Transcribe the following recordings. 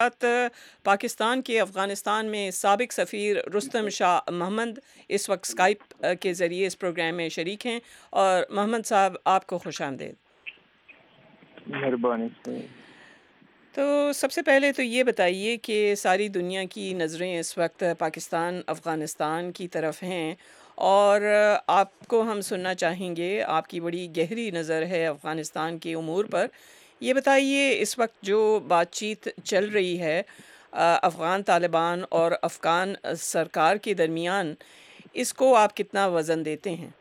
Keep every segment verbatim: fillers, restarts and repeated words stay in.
ساتھ پاکستان کے افغانستان میں سابق سفیر رستم شاہ محمد اس وقت اسکائپ کے ذریعے اس پروگرام میں شریک ہیں، اور محمد صاحب آپ کو خوش آمدید۔ مہربانی سے۔ تو سب سے پہلے تو یہ بتائیے کہ ساری دنیا کی نظریں اس وقت پاکستان افغانستان کی طرف ہیں، اور آپ کو ہم سننا چاہیں گے، آپ کی بڑی گہری نظر ہے افغانستان کے امور پر۔ یہ بتائیے اس وقت جو بات چیت چل رہی ہے آ، افغان طالبان اور افغان سرکار کے درمیان، اس کو آپ کتنا وزن دیتے ہیں؟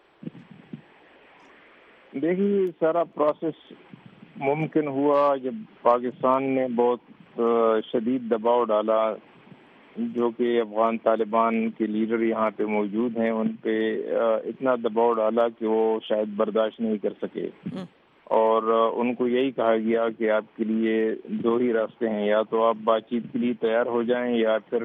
دیکھیے، سارا پروسیس ممکن ہوا جب پاکستان نے بہت آ، شدید دباؤ ڈالا، جو کہ افغان طالبان کے لیڈر یہاں پہ موجود ہیں، ان پہ آ، اتنا دباؤ ڈالا کہ وہ شاید برداشت نہیں کر سکے، ہم، اور آ، ان کو یہی کہا گیا کہ آپ کے لیے دو ہی راستے ہیں، یا تو آپ بات چیت کے لیے تیار ہو جائیں یا پھر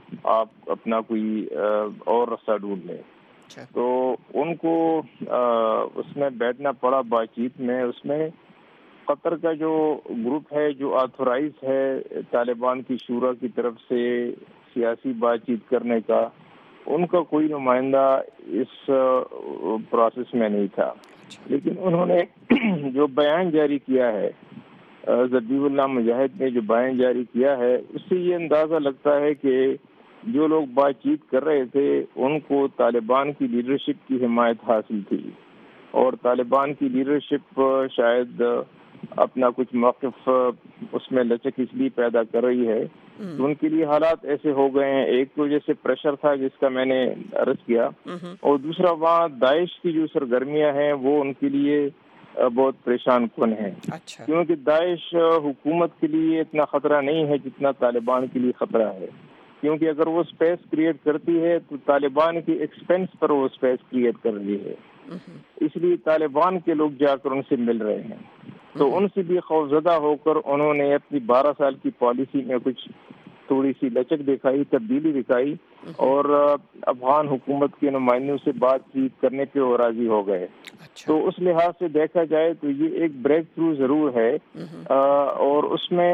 آپ اپنا کوئی آ، اور راستہ ڈھونڈ لیں۔ اچھا۔ تو ان کو آ، اس میں بیٹھنا پڑا بات چیت میں۔ اس میں قطر کا جو گروپ ہے، جو آتھورائز ہے طالبان کی شورا کی طرف سے سیاسی بات چیت کرنے کا، ان کا کوئی نمائندہ اس آ، پروسیس میں نہیں تھا، اچھا۔ لیکن انہوں نے جو بیان جاری کیا ہے، آ، ذبیح اللہ مجاہد نے جو بیان جاری کیا ہے، اس سے یہ اندازہ لگتا ہے کہ جو لوگ بات چیت کر رہے تھے ان کو طالبان کی لیڈرشپ کی حمایت حاصل تھی، اور طالبان کی لیڈرشپ شاید اپنا کچھ موقف اس میں لچک اس لیے پیدا کر رہی ہے ہم، کہ ان کے لیے حالات ایسے ہو گئے ہیں، ایک تو جیسے پریشر تھا جس کا میں نے عرض کیا، ہم، اور دوسرا وہاں داعش کی جو سرگرمیاں ہیں وہ ان کے لیے بہت پریشان کن ہیں، اچھا۔ کیونکہ داعش حکومت کے لیے اتنا خطرہ نہیں ہے جتنا طالبان کے لیے خطرہ ہے، کیونکہ اگر وہ اسپیس کریٹ کرتی ہے تو طالبان کی ایکسپینس پر وہ اسپیس کریٹ کر رہی ہے، ہم، اس لیے طالبان کے لوگ جا کر ان سے مل رہے ہیں۔ تو ہم، ان سے بھی خوفزدہ ہو کر انہوں نے اپنی بارہ سال کی پالیسی میں کچھ تھوڑی سی لچک دکھائی، تبدیلی دکھائی، اور افغان حکومت کے نمائندوں سے بات چیت کرنے پہ وہ راضی ہو گئے۔ اچھا۔ تو اس لحاظ سے دیکھا جائے تو یہ ایک بریک تھرو ضرور ہے، ہم، آ، اور اس میں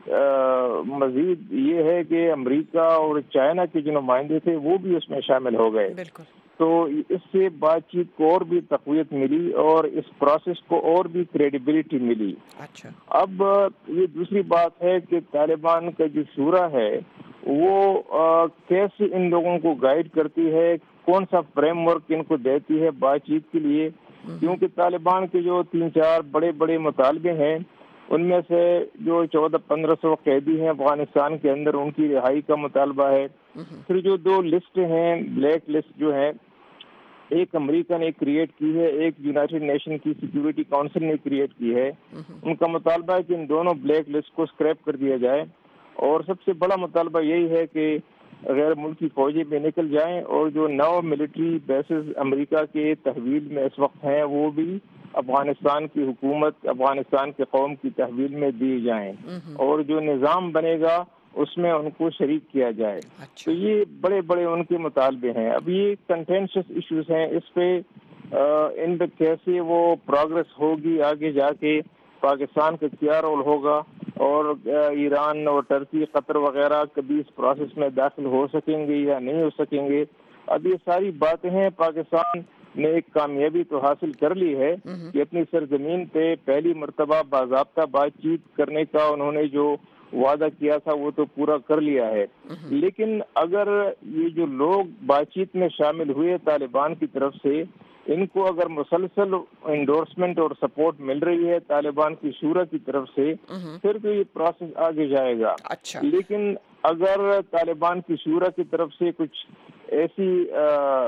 آ، مزید یہ ہے کہ امریکہ اور چائنا کے جو نمائندے تھے وہ بھی اس میں شامل ہو گئے، بالکل۔ تو اس سے بات چیت کو اور بھی تقویت ملی اور اس پروسیس کو اور بھی کریڈیبلٹی ملی۔ اچھا۔ اب یہ دوسری بات ہے کہ طالبان کا جو شورا ہے وہ آ، کیسے ان لوگوں کو گائیڈ کرتی ہے، کون سا فریم ورک ان کو دیتی ہے بات چیت کے لیے، کیونکہ طالبان کے جو تین چار بڑے بڑے مطالبے ہیں، ان میں سے جو چودہ پندرہ سو قیدی ہیں افغانستان کے اندر، ان کی رہائی کا مطالبہ ہے۔ ہم، پھر جو دو لسٹ ہیں، بلیک لسٹ جو ہے، ایک امریکہ نے کریٹ کی ہے، ایک یونائٹڈ نیشن کی سیکیورٹی کونسل نے کریٹ کی ہے، ہم، ان کا مطالبہ ہے کہ ان دونوں بلیک لسٹ کو اسکریپ کر دیا جائے، اور سب سے بڑا مطالبہ یہی ہے کہ غیر ملکی فوجی بھی نکل جائیں، اور جو نو ملٹری بیسز امریکہ کے تحویل میں اس وقت ہیں وہ بھی افغانستان کی حکومت، افغانستان کے قوم کی تحویل میں دیے جائیں، ہم، اور جو نظام بنے گا اس میں ان کو شریک کیا جائے۔ تو اچھا۔ یہ بڑے بڑے ان کے مطالبے ہیں۔ اب یہ کنٹینشس ایشوز ہیں، اس پہ آ، ان پہ کیسے وہ پروگرس ہوگی آگے جا کے، پاکستان کا کیا رول ہوگا، اور آ، ایران اور ٹرکی، قطر وغیرہ کبھی اس پروسیس میں داخل ہو سکیں گے یا نہیں ہو سکیں گے۔ اب یہ ساری باتیں ہیں۔ پاکستان نے ایک کامیابی تو حاصل کر لی ہے ہم، کہ اپنی سرزمین پہ پہلی مرتبہ باضابطہ بات چیت کرنے کا انہوں نے جو وعدہ کیا تھا وہ تو پورا کر لیا ہے، ہم، لیکن اگر یہ جو لوگ بات چیت میں شامل ہوئے طالبان کی طرف سے، ان کو اگر مسلسل انڈورسمنٹ اور سپورٹ مل رہی ہے طالبان کی شورا کی طرف سے، ہم، پھر تو یہ پروسیس آگے جائے گا۔ اچھا۔ لیکن اگر طالبان کی شورا کی طرف سے کچھ ایسی آ،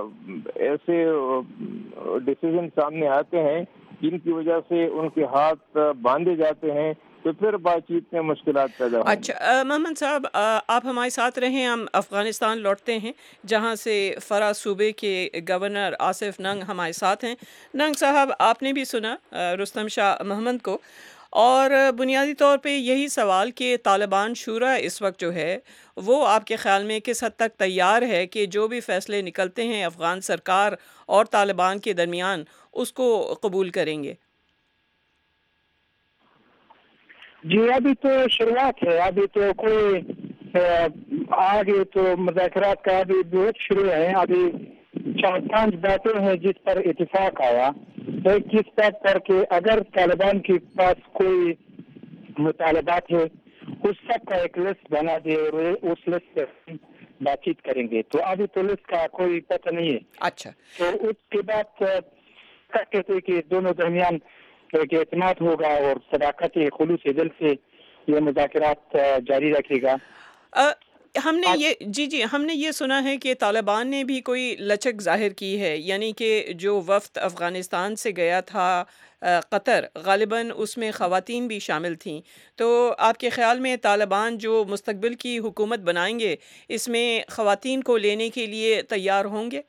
ایسے ڈیسیژن سامنے آتے ہیں جن کی وجہ سے ان کے ہاتھ باندھے جاتے ہیں، تو پھر بات چیت میں مشکلات پیدا ہوں گی۔ اچھا آ، محمد صاحب، آ، آپ ہمارے ساتھ رہیں، ہم افغانستان لوٹتے ہیں جہاں سے فرا صوبے کے گورنر آصف ننگ ہمارے ساتھ ہیں۔ ننگ صاحب، آپ نے بھی سنا آ، رستم شاہ محمد کو، اور آ، بنیادی طور پہ یہی سوال کہ طالبان شورا اس وقت جو ہے وہ آپ کے خیال میں کس حد تک تیار ہے کہ جو بھی فیصلے نکلتے ہیں افغان سرکار اور طالبان کے درمیان اس کو قبول کریں گے؟ जी अभी तो शुरुआत है, अभी तो कोई आगे तो मुज़ाकरात का अभी बहुत शुरू है। अभी चार पांच बातें हैं जिस पर इत्तेफाक आया। एक किस बात पर कि अगर तालिबान के पास कोई मुतालबात है उस सब का एक लिस्ट बना दे और उस लिस्ट पर बातचीत करेंगे। तो अभी तो लिस्ट का कोई पता नहीं है। अच्छा, तो उसके बाद कहते थे कि दोनों दरमियान एक एतमाद होगा और सदाकत खुलूस दिल से ये मुज़ाकरात जारी रखेगा। अ, हमने ये जी जी हमने ये सुना है कि तालिबान ने भी कोई लचक ज़ाहिर की है, यानी कि जो वफ़द अफ़गानिस्तान से गया था अ, कतर, ग़ालिबन उसमें ख़वातीन भी शामिल थीं। तो आपके ख़्याल में तालिबान जो मुस्तक़बिल की हुकूमत बनाएंगे, इसमें ख़वातीन को लेने के लिए तैयार होंगे?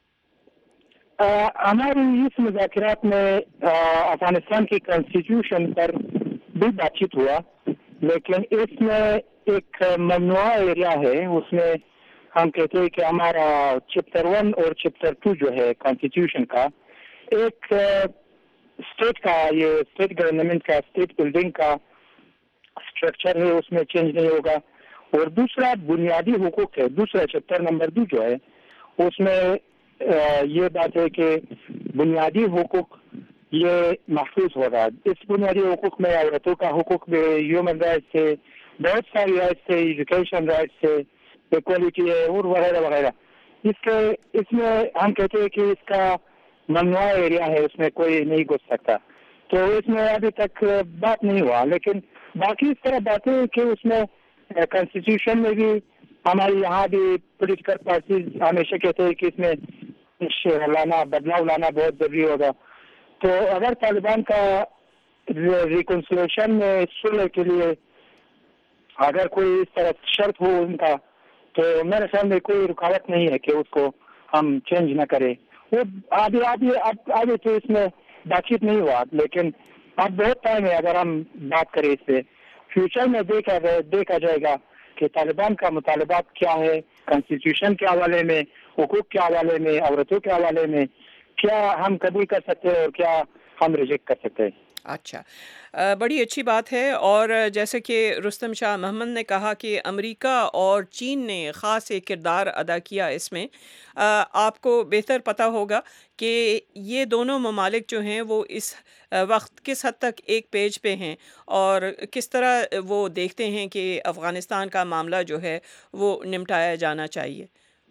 हमारी इस मुज़ाकरात में अफ़गानिस्तान की कॉन्स्टिट्यूशन पर भी बातचीत हुआ, लेकिन इसमें एक ममनुआ एरिया है। उसमें हम कहते हैं कि हमारा चैप्टर वन और चैप्टर टू जो है कॉन्स्टिट्यूशन का, एक स्टेट का, ये स्टेट गवर्नमेंट का, स्टेट बिल्डिंग का स्ट्रक्चर है, उसमें चेंज नहीं होगा। और दूसरा बुनियादी हुकूक है, दूसरा चैप्टर नंबर दो जो है उसमें ये बात है कि बुनियादी हुकूक ये महफूज होगा। इस बुनियादी हुकूक में औरतों का हुकूक भी, ह्यूमन राइट्स है, बहुत सारी राइट्स है, एजुकेशन राइट्स है, इक्वलिटी है और वगैरह वगैरह। इसके इसमें हम कहते हैं कि इसका ममनुआ एरिया है, उसमें कोई नहीं घुस सकता। तो इसमें अभी तक बात नहीं हुआ, लेकिन बाकी इस तरह बातें कि उसमें कॉन्स्टिट्यूशन में भी हमारे यहाँ भी पॉलिटिकल पार्टीज हमेशा कहते हैं कि इसमें लाना, बदलाव लाना बहुत जरूरी होगा। तो अगर तालिबान का रिकंसिलिएशन में सुलह के लिए अगर कोई इस तरह शर्त हो उनका, तो मेरे ख्याल में कोई रुकावट नहीं है कि उसको हम चेंज न करें। वो आगे आगे अब आगे तो इसमें बातचीत नहीं हुआ, लेकिन अब बहुत टाइम है अगर हम बात करें इस पे। फ्यूचर में देखा देखा जाएगा कि तालिबान का मुतालबात क्या है, कॉन्स्टिट्यूशन के हवाले में, हुकूक के हवाले में, औरतों के हवाले में, क्या हम कबूल कर सकते हैं और क्या हम रिजेक्ट कर सकते हैं। अच्छा, अ, बड़ी अच्छी बात है। और जैसे कि रुस्तम शाह महमद ने कहा कि अमेरिका और चीन ने ख़ास एक किरदार अदा किया इसमें, अ, आपको बेहतर पता होगा कि ये दोनों ममालिक जो हैं वो इस वक्त किस हद तक एक पेज पे हैं और किस तरह वो देखते हैं कि अफ़गानिस्तान का मामला जो है वो निपटाया जाना चाहिए।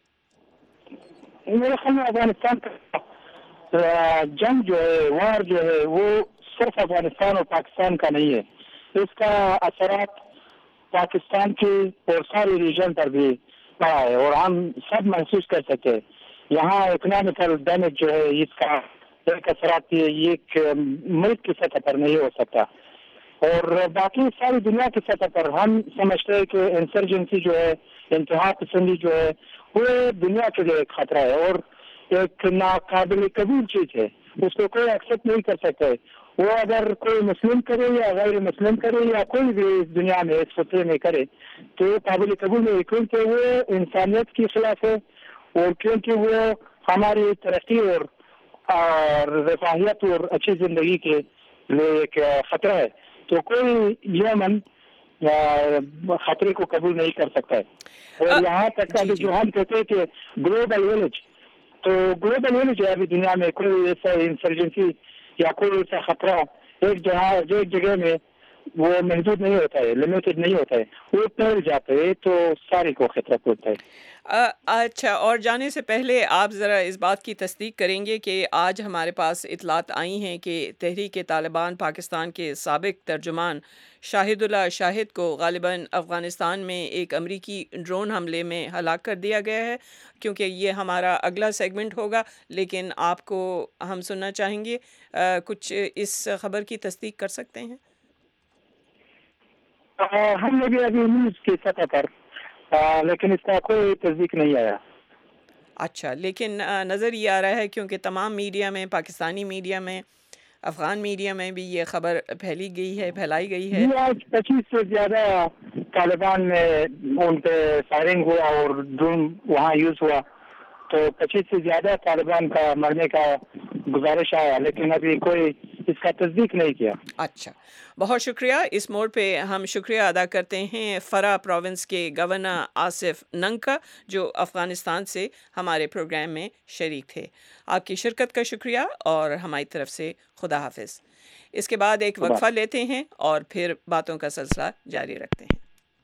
मेरे ख्याल में अफगानिस्तान का जंग जो है, वार जो है, वो सिर्फ अफगानिस्तान और पाकिस्तान का नहीं है। इसका असरात पाकिस्तान की और सारे रीजन पर भी पड़ा है और हम सब महसूस कर सकते हैं। यहाँ इकोनॉमिकल डैमेज जो है इसका एक असरात एक मुल्क की सतह पर नहीं हो सकता, और बाकी सारी दुनिया की सतह पर हम समझते हैं कि इंसर्जेंसी जो है, इंतहा पसंदी जो है, वो दुनिया के लिए खतरा है और एक नाकाबिल कबूल चीज है, उसको कोई एक्सेप्ट नहीं कर सकता है। वो अगर कोई मुस्लिम करे या गैर मुस्लिम करे या कोई भी इस दुनिया में इस खतरे में करे तो काबिल कबूल नहीं, क्योंकि वो इंसानियत के खिलाफ है और क्योंकि वो हमारी तरक्की और रफाहियत और अच्छी जिंदगी के लिए एक खतरा है। तो कोई यमन खतरे को कबूल नहीं कर सकता है। और यहाँ तक का जो हम कहते हैं कि ग्लोबल विलेज, तो ग्लोबल विलेज है अभी दुनिया में कोई ऐसा इंसर्जेंसी या कोई ऐसा खतरा एक जगह जो एक जगह में वो महदूद नहीं होता है, लिमिटेड नहीं होता है, वो फैल जाते हैं तो सारे को खतरा पहुंचता है। अ, अच्छा, और जाने से पहले आप ज़रा इस बात की तस्दीक करेंगे कि आज हमारे पास इतलात आई हैं कि तहरीक तालिबान पाकिस्तान के साबिक तर्जुमान शाहिदुल्लाह शाहिद को ग़ालिबन अफ़गानिस्तान में एक अमरीकी ड्रोन हमले में हलाक कर दिया गया है। क्योंकि ये हमारा अगला सेगमेंट होगा, लेकिन आपको हम सुनना चाहेंगे, आ, कुछ इस खबर की तस्दीक कर सकते हैं? हम लोग अभी न्यूज़ की सतह पर, आ, लेकिन इसका कोई तस्दीक नहीं आया। अच्छा, लेकिन नज़र ये आ रहा है क्योंकि तमाम मीडिया में, पाकिस्तानी मीडिया में, अफ़गान मीडिया में भी ये खबर फैली गई है फैलाई गई है। आज पच्चीस से ज़्यादा तालिबान में उन पे फायरिंग हुआ और ड्रोन वहाँ यूज़ हुआ, तो पच्चीस से ज़्यादा तालिबान का मरने का गुजारिश आया, लेकिन अभी कोई इसका तस्दीक नहीं किया। अच्छा, बहुत शुक्रिया। इस मोड़ पे हम शुक्रिया अदा करते हैं फरा प्रोविंस के गवर्नर आसिफ नंग का, जो अफ़गानिस्तान से हमारे प्रोग्राम में शरीक थे। आपकी शिरकत का शुक्रिया और हमारी तरफ से खुदा हाफिज़। इसके बाद एक खुदा वक्फा लेते हैं और फिर बातों का सिलसिला जारी रखते हैं।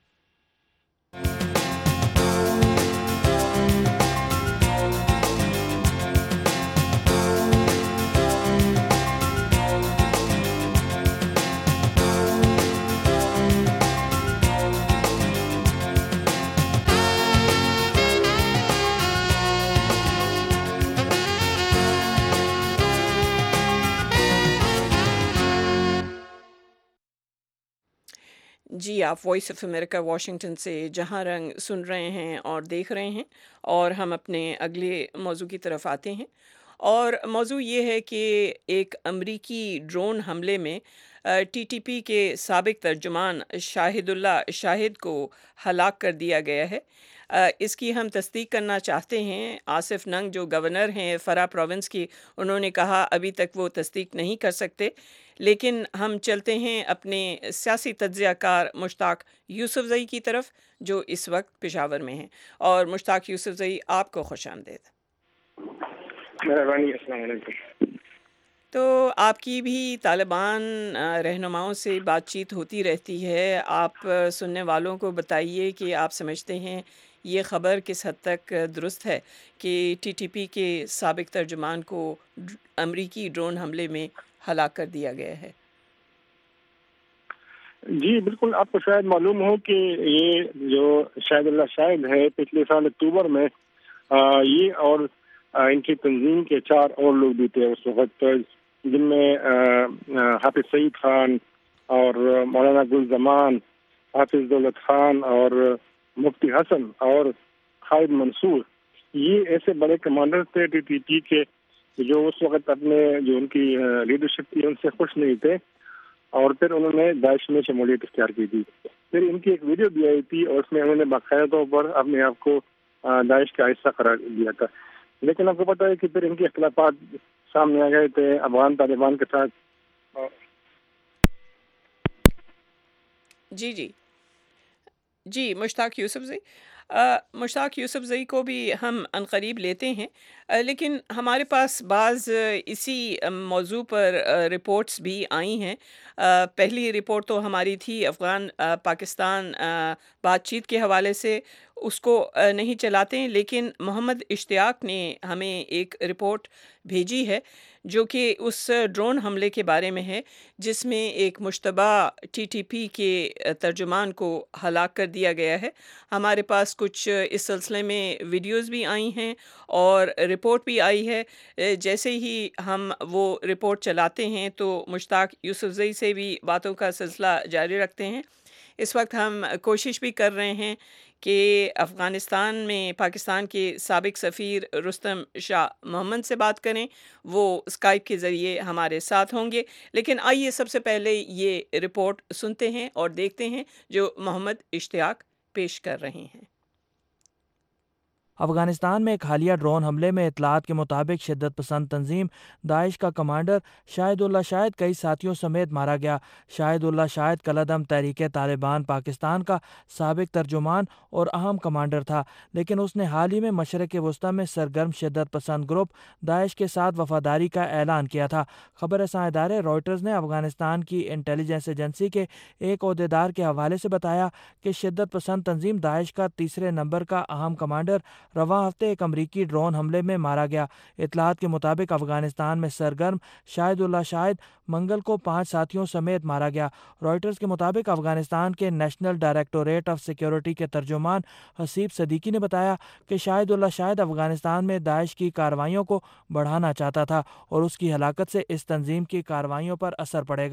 जी, आप वॉइस ऑफ अमेरिका वाशिंगटन से जहाँ रंग सुन रहे हैं और देख रहे हैं, और हम अपने अगले मौजू की तरफ आते हैं। और मौजू ये है कि एक अमरीकी ड्रोन हमले में टीटीपी के साबिक तर्जुमान शाहिदुल्ला शाहिद को हलाक कर दिया गया है। अ, इसकी हम तस्दीक करना चाहते हैं। आसिफ नंग जो गवर्नर हैं फरा प्रोविंस की, उन्होंने कहा अभी तक वो तस्दीक नहीं कर सकते। लेकिन हम चलते हैं अपने सियासी तज्ज़ियाकार मुश्ताक यूसुफ़ज़ई की तरफ, जो इस वक्त पेशावर में हैं। और मुश्ताक यूसुफ़ज़ई, आपको खुशामदीद। मेहरबानी, अस्सलाम वालेकुम। तो आपकी भी तालिबान अ, रहनुमाओं से बातचीत होती रहती है। आप अ, सुनने वालों को बताइए कि आप समझते हैं ये ख़बर किस हद तक अ, दुरुस्त है कि टीटीपी के साबिक तर्जुमान को ड्र- अमरीकी ड्रोन हमले में हलाक कर दिया गया है। जी बिल्कुल, आपको शायद मालूम हो कि ये जो शाहिदुल्लाह शाहिद है, पिछले साल अक्टूबर में आ, ये और आ, इनकी तंजीम के चार और लोग भी थे उस वक्त, जिनमें आ, आ, हाफिज सईद खान और मौलाना गुल जमान, हाफिज दौलत खान और मुफ्ती हसन और खालिद मंसूर। ये ऐसे बड़े कमांडर थे टीटीपी के जो उस वक्त अपने जो उनकी लीडरशिप थी उनसे खुश नहीं थे, और फिर उन्होंने दाइश में शमूलियत इख्तियार की थी। फिर इनकी एक वीडियो भी आई थी और उसमें उन्होंने बाकायदा तौर पर अपने आप को आ, दाइश का हिस्सा करार दिया था। लेकिन आपको पता है कि फिर इनके इख्तिलाफात सामने आ गए थे अफगान तालिबान के साथ। जी जी जी, मुश्ताक यूसुफ़ज़ई। अ, मुश्ताक यूसुफ़ज़ई को भी हम अनकरीब लेते हैं। अ, लेकिन हमारे पास बाज़ इसी अ, मौज़ू पर अ, रिपोर्ट्स भी आई हैं। अ, पहली रिपोर्ट तो हमारी थी अफ़गान अ, पाकिस्तान अ, बातचीत के हवाले से, उसको अ, नहीं चलाते हैं, लेकिन मोहम्मद इश्तियाक ने हमें एक रिपोर्ट भेजी है जो कि उस ड्रोन हमले के बारे में है, जिसमें एक मुश्तबा टीटीपी के अ, तर्जुमान को हलाक कर दिया गया है। हमारे पास कुछ इस सिलसिले में वीडियोस भी आई हैं और रिपोर्ट भी आई है। अ, जैसे ही हम वो रिपोर्ट चलाते हैं तो मुश्ताक यूसुफ़ज़ई से भी बातों का सिलसिला जारी रखते हैं। इस वक्त हम कोशिश भी कर रहे हैं कि अफ़गानिस्तान में पाकिस्तान के साबिक सफ़ीर रुस्तम शाह मोहम्मद से बात करें। वो स्काइप के ज़रिए हमारे साथ होंगे। लेकिन आइए सबसे पहले ये रिपोर्ट सुनते हैं और देखते हैं जो मोहम्मद इश्तियाक पेश कर रहे हैं। अफगानिस्तान में एक हालिया ड्रोन हमले में इतलात के मुताबिक शिद्दत पसंद तंजीम दाइश का कमांडर शाहिदुल्ला शाहिद कई साथियों समेत मारा गया। शाहिदुल्ला शाहिद कलदम तहरीक तालिबान पाकिस्तान का साबिक तर्जुमान और अहम कमांडर था, लेकिन उसने हाल ही में मशरक़ वस्ती में सरगर्म शिद्दत पसंद ग्रुप दाइश के साथ वफादारी का ऐलान किया था। खबर रसां इदारे रॉयटर्स ने अफगानिस्तान की इंटेलिजेंस एजेंसी के एक अहदेदार के हवाले से बताया कि शिद्दत पसंद तंजीम दाइश का तीसरे नंबर का अहम कमांडर रवां हफ्ते एक अमरीकी ड्रोन हमले में मारा गया। इतलात के मुताबिक अफगानिस्तान में सरगर्म शाहिदुल्ला शाहिद मंगल को पाँच साथियों समेत मारा गया। रॉयटर्स के मुताबिक अफगानिस्तान के नेशनल डायरेक्टोरेट ऑफ सिक्योरिटी के तर्जुमान हसीब सदीकी ने बताया कि शाहिदुल्ला शाहिद अफगानिस्तान में दाइश की कार्रवाइयों को बढ़ाना चाहता था और उसकी हलाकत से इस तंजीम की कार्रवाइयों पर असर पड़ेगा।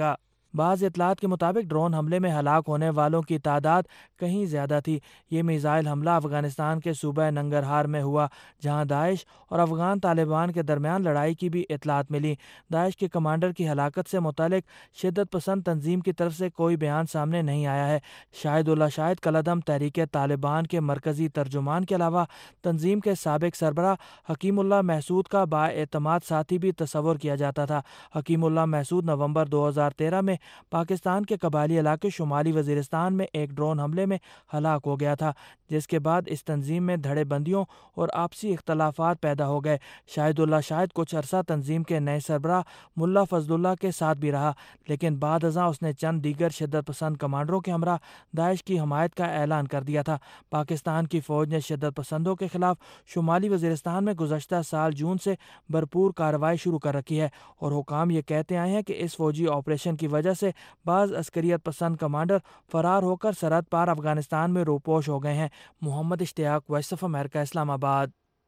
بعض اطلاعات کے مطابق ڈرون حملے میں ہلاک ہونے والوں کی تعداد کہیں زیادہ تھی۔ یہ میزائل حملہ افغانستان کے صوبہ ننگرہار میں ہوا، جہاں داعش اور افغان طالبان کے درمیان لڑائی کی بھی اطلاعات ملی۔ داعش کے کمانڈر کی ہلاکت سے متعلق شدت پسند تنظیم کی طرف سے کوئی بیان سامنے نہیں آیا ہے۔ شاہد اللہ شاہد کالعدم تحریک طالبان کے مرکزی ترجمان کے علاوہ تنظیم کے سابق سربراہ حکیم اللہ محسود کا بااعتماد ساتھی بھی تصور کیا جاتا تھا۔ حکیم اللہ محسود نومبر دو ہزار تیرہ میں پاکستان کے قبائلی علاقے شمالی وزیرستان میں ایک ڈرون حملے میں ہلاک ہو گیا تھا، جس کے بعد اس تنظیم میں دھڑے بندیوں اور آپسی اختلافات پیدا ہو گئے۔ شاہد اللہ شاہد کچھ عرصہ تنظیم کے نئے سربراہ ملا فضل اللہ کے ساتھ بھی رہا، لیکن بعد ازاں اس نے چند دیگر شدت پسند کمانڈروں کے ہمراہ داعش کی حمایت کا اعلان کر دیا تھا۔ پاکستان کی فوج نے شدت پسندوں کے خلاف شمالی وزیرستان میں گزشتہ سال جون سے بھرپور کارروائی شروع کر رکھی ہے، اور حکام یہ کہتے آئے ہیں کہ اس فوجی آپریشن کی وجہ سے بعض عسکریت پسند کمانڈر فرار ہو کر سرحد پار افغانستان میں روپوش ہو گئے ہیں۔ محمد اشتیاق، وائس آف امریکہ، اسلام آباد۔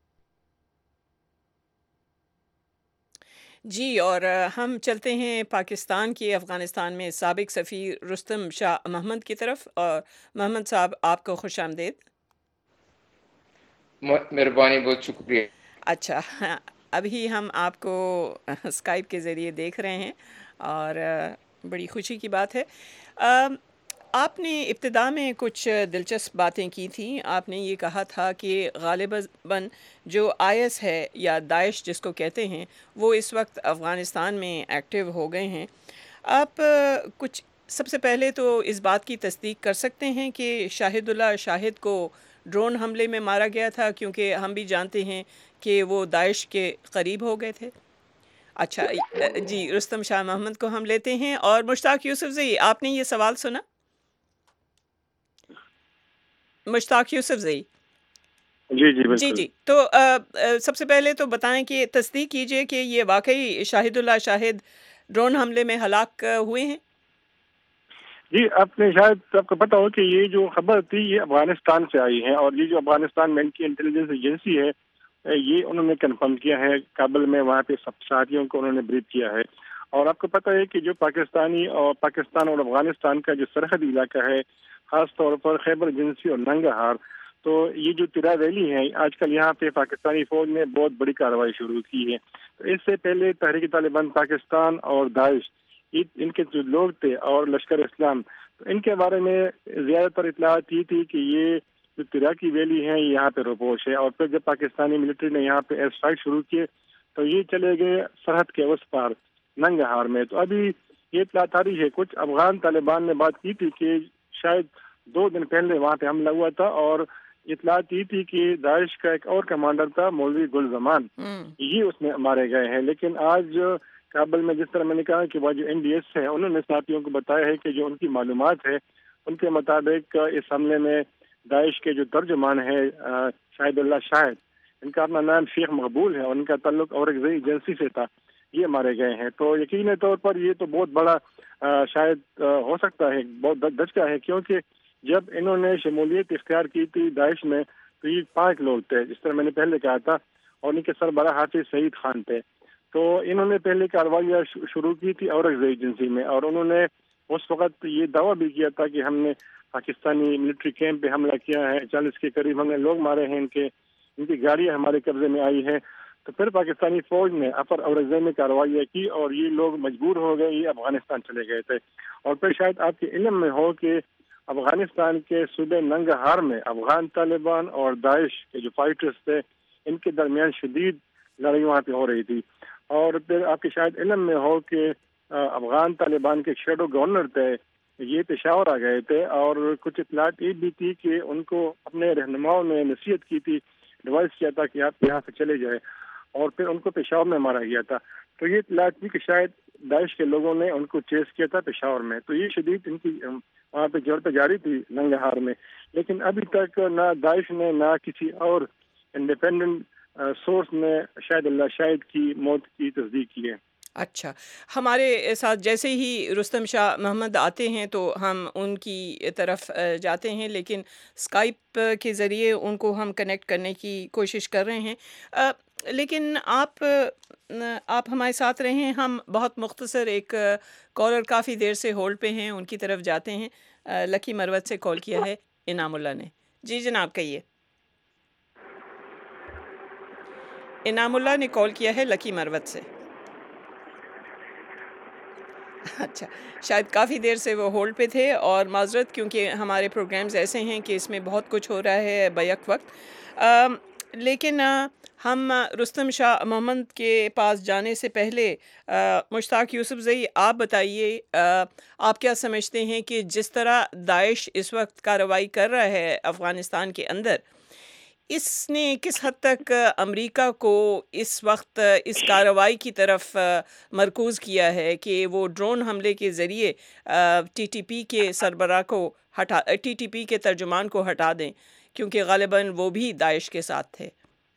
جی، اور ہم چلتے ہیں پاکستان کی افغانستان میں سابق سفیر رستم شاہ محمد کی طرف۔ اور محمد صاحب، آپ کو خوش آمدید۔ مہربانی، بہت شکریہ۔ اچھا، ابھی ہم آپ کو اسکائپ کے ذریعے دیکھ رہے ہیں اور بڑی خوشی کی بات ہے۔ آپ نے ابتدا میں کچھ دلچسپ باتیں کی تھیں۔ آپ نے یہ کہا تھا کہ غالباً جو آئی ایس ہے یا داعش جس کو کہتے ہیں، وہ اس وقت افغانستان میں ایکٹیو ہو گئے ہیں۔ آپ کچھ سب سے پہلے تو اس بات کی تصدیق کر سکتے ہیں کہ شاہد اللہ شاہد کو ڈرون حملے میں مارا گیا تھا، کیونکہ ہم بھی جانتے ہیں کہ وہ داعش کے قریب ہو گئے تھے۔ اچھا جی، رستم شاہ محمد کو ہم لیتے ہیں۔ اور مشتاق یوسف زئی، آپ نے یہ سوال سنا؟ مشتاق یوسف زئی؟ جی جی جی بالکل جی تو آ، آ، سب سے پہلے تو بتائیں کہ تصدیق کیجئے کہ یہ واقعی شاہد اللہ شاہد ڈرون حملے میں ہلاک ہوئے ہیں۔ جی، آپ نے شاید آپ کو پتا ہو کہ یہ جو خبر تھی یہ افغانستان سے آئی ہے، اور یہ جو افغانستان میں ان کی انٹیلیجنس ایجنسی ہے، یہ انہوں نے کنفرم کیا ہے کابل میں، وہاں پہ سب ساتھیوں کو انہوں نے بریف کیا ہے۔ اور آپ کو پتہ ہے کہ جو پاکستانی اور پاکستان اور افغانستان کا جو سرحدی علاقہ ہے، خاص طور پر خیبر ایجنسی اور ننگرہار، تو یہ جو تیرا ویلی ہے، آج کل یہاں پہ پاکستانی فوج نے بہت بڑی کارروائی شروع کی ہے۔ تو اس سے پہلے تحریک طالبان پاکستان اور داعش، ان کے جو لوگ تھے، اور لشکر اسلام، تو ان کے بارے میں زیادہ تر اطلاعات یہ تھی کہ یہ جو تیرا کی ویلی ہے یہاں پہ روپوش ہے۔ اور پھر جب پاکستانی ملٹری نے یہاں پہ ایئر اسٹرائک شروع کیے تو یہ چلے گئے سرحد کے اس پار ننگرہار میں۔ تو ابھی یہ اطلاعات آ رہی ہے، کچھ افغان طالبان نے بات کی تھی کہ شاید دو دن پہلے وہاں پہ حملہ ہوا تھا، اور اطلاعات یہ تھی کہ داعش کا ایک اور کمانڈر تھا مولوی گل زمان، یہ اس میں مارے گئے ہیں۔ لیکن آج کابل میں جس طرح میں نے کہا کہ وہ جو این ڈی ایس ہے، انہوں نے ساتھیوں کو بتایا ہے کہ جو ان کی معلومات ہے ان کے مطابق اس حملے میں داعش کے جو ترجمان ہے شاہد اللہ شاہد، ان کا اپنا نام شیخ مقبول ہے اور ان کا تعلق اورکزئی ایجنسی سے تھا، یہ مارے گئے ہیں۔ تو یقینی طور پر یہ تو بہت بڑا شاید ہو سکتا ہے، بہت دھچکا ہے، کیونکہ جب انہوں نے شمولیت اختیار کی تھی داعش میں تو یہ پانچ لوگ تھے، جس طرح میں نے پہلے کہا تھا، اور ان کے سربراہ حافظ سعید خان تھے۔ تو انہوں نے پہلے کارروائیاں شروع کی تھی اورکزئی ایجنسی میں، اور انہوں نے اس وقت یہ دعویٰ بھی کیا تھا کہ ہم نے پاکستانی ملٹری کیمپ پہ حملہ کیا ہے، چالیس کے قریب ہم نے لوگ مارے ہیں، ان کے ان کی گاڑیاں ہمارے قبضے میں آئی ہیں۔ تو پھر پاکستانی فوج نے اپر اورکزئی میں کارروائیاں کی اور یہ لوگ مجبور ہو گئے، یہ افغانستان چلے گئے تھے۔ اور پھر شاید آپ کے علم میں ہو کہ افغانستان کے صوبے ننگرہار میں افغان طالبان اور داعش کے جو فائٹرز تھے، ان کے درمیان شدید لڑائی وہاں پہ ہو رہی تھی۔ اور پھر آپ کے شاید علم میں ہو کہ افغان طالبان کے شیڈو گورنر تھے، یہ پشاور آ گئے تھے، اور کچھ اطلاعات یہ بھی تھی کہ ان کو اپنے رہنماؤں نے نصیحت کی تھی، ایڈوائز کیا تھا کہ آپ یہاں سے چلے جائے، اور پھر ان کو پشاور میں مارا گیا تھا۔ تو یہ اطلاعات تھی کہ شاید داعش کے لوگوں نے ان کو چیز کیا تھا پشاور میں۔ تو یہ شدید ان کی وہاں پہ جڑ پہ جاری تھی ننگرہار میں، لیکن ابھی تک نہ داعش نے نہ کسی اور انڈیپینڈنٹ سورس نے شاہد اللہ شاہد کی موت کی تصدیق کی ہے۔ اچھا، ہمارے ساتھ جیسے ہی رستم شاہ محمد آتے ہیں تو ہم ان کی طرف جاتے ہیں، لیکن اسکائپ کے ذریعے ان کو ہم کنیکٹ کرنے کی کوشش کر رہے ہیں۔ لیکن آپ آپ ہمارے ساتھ رہیں، ہم بہت مختصر ایک کالر کافی دیر سے ہولڈ پہ ہیں، ان کی طرف جاتے ہیں۔ لکی مروت سے کال کیا ہے انعام اللہ نے۔ جی جناب کہیے۔ انعام اللہ نے کال کیا ہے لکی مروت سے۔ اچھا، شاید کافی دیر سے وہ ہولڈ پہ تھے، اور معذرت کیونکہ ہمارے پروگرامز ایسے ہیں کہ اس میں بہت کچھ ہو رہا ہے بیک وقت۔ آم، لیکن آ، ہم آ، رستم شاہ محمد کے پاس جانے سے پہلے آ، مشتاق یوسف زئی آپ بتائیے، آ، آپ کیا سمجھتے ہیں کہ جس طرح داعش اس وقت کارروائی کر رہا ہے افغانستان کے اندر، اس نے کس حد تک امریکہ کو اس وقت اس کارروائی کی طرف مرکوز کیا ہے کہ وہ ڈرون حملے کے ذریعے ٹی ٹی پی کے سربراہ کو ہٹا ٹی ٹی پی کے ترجمان کو ہٹا دیں، کیونکہ غالباً وہ بھی داعش کے ساتھ تھے؟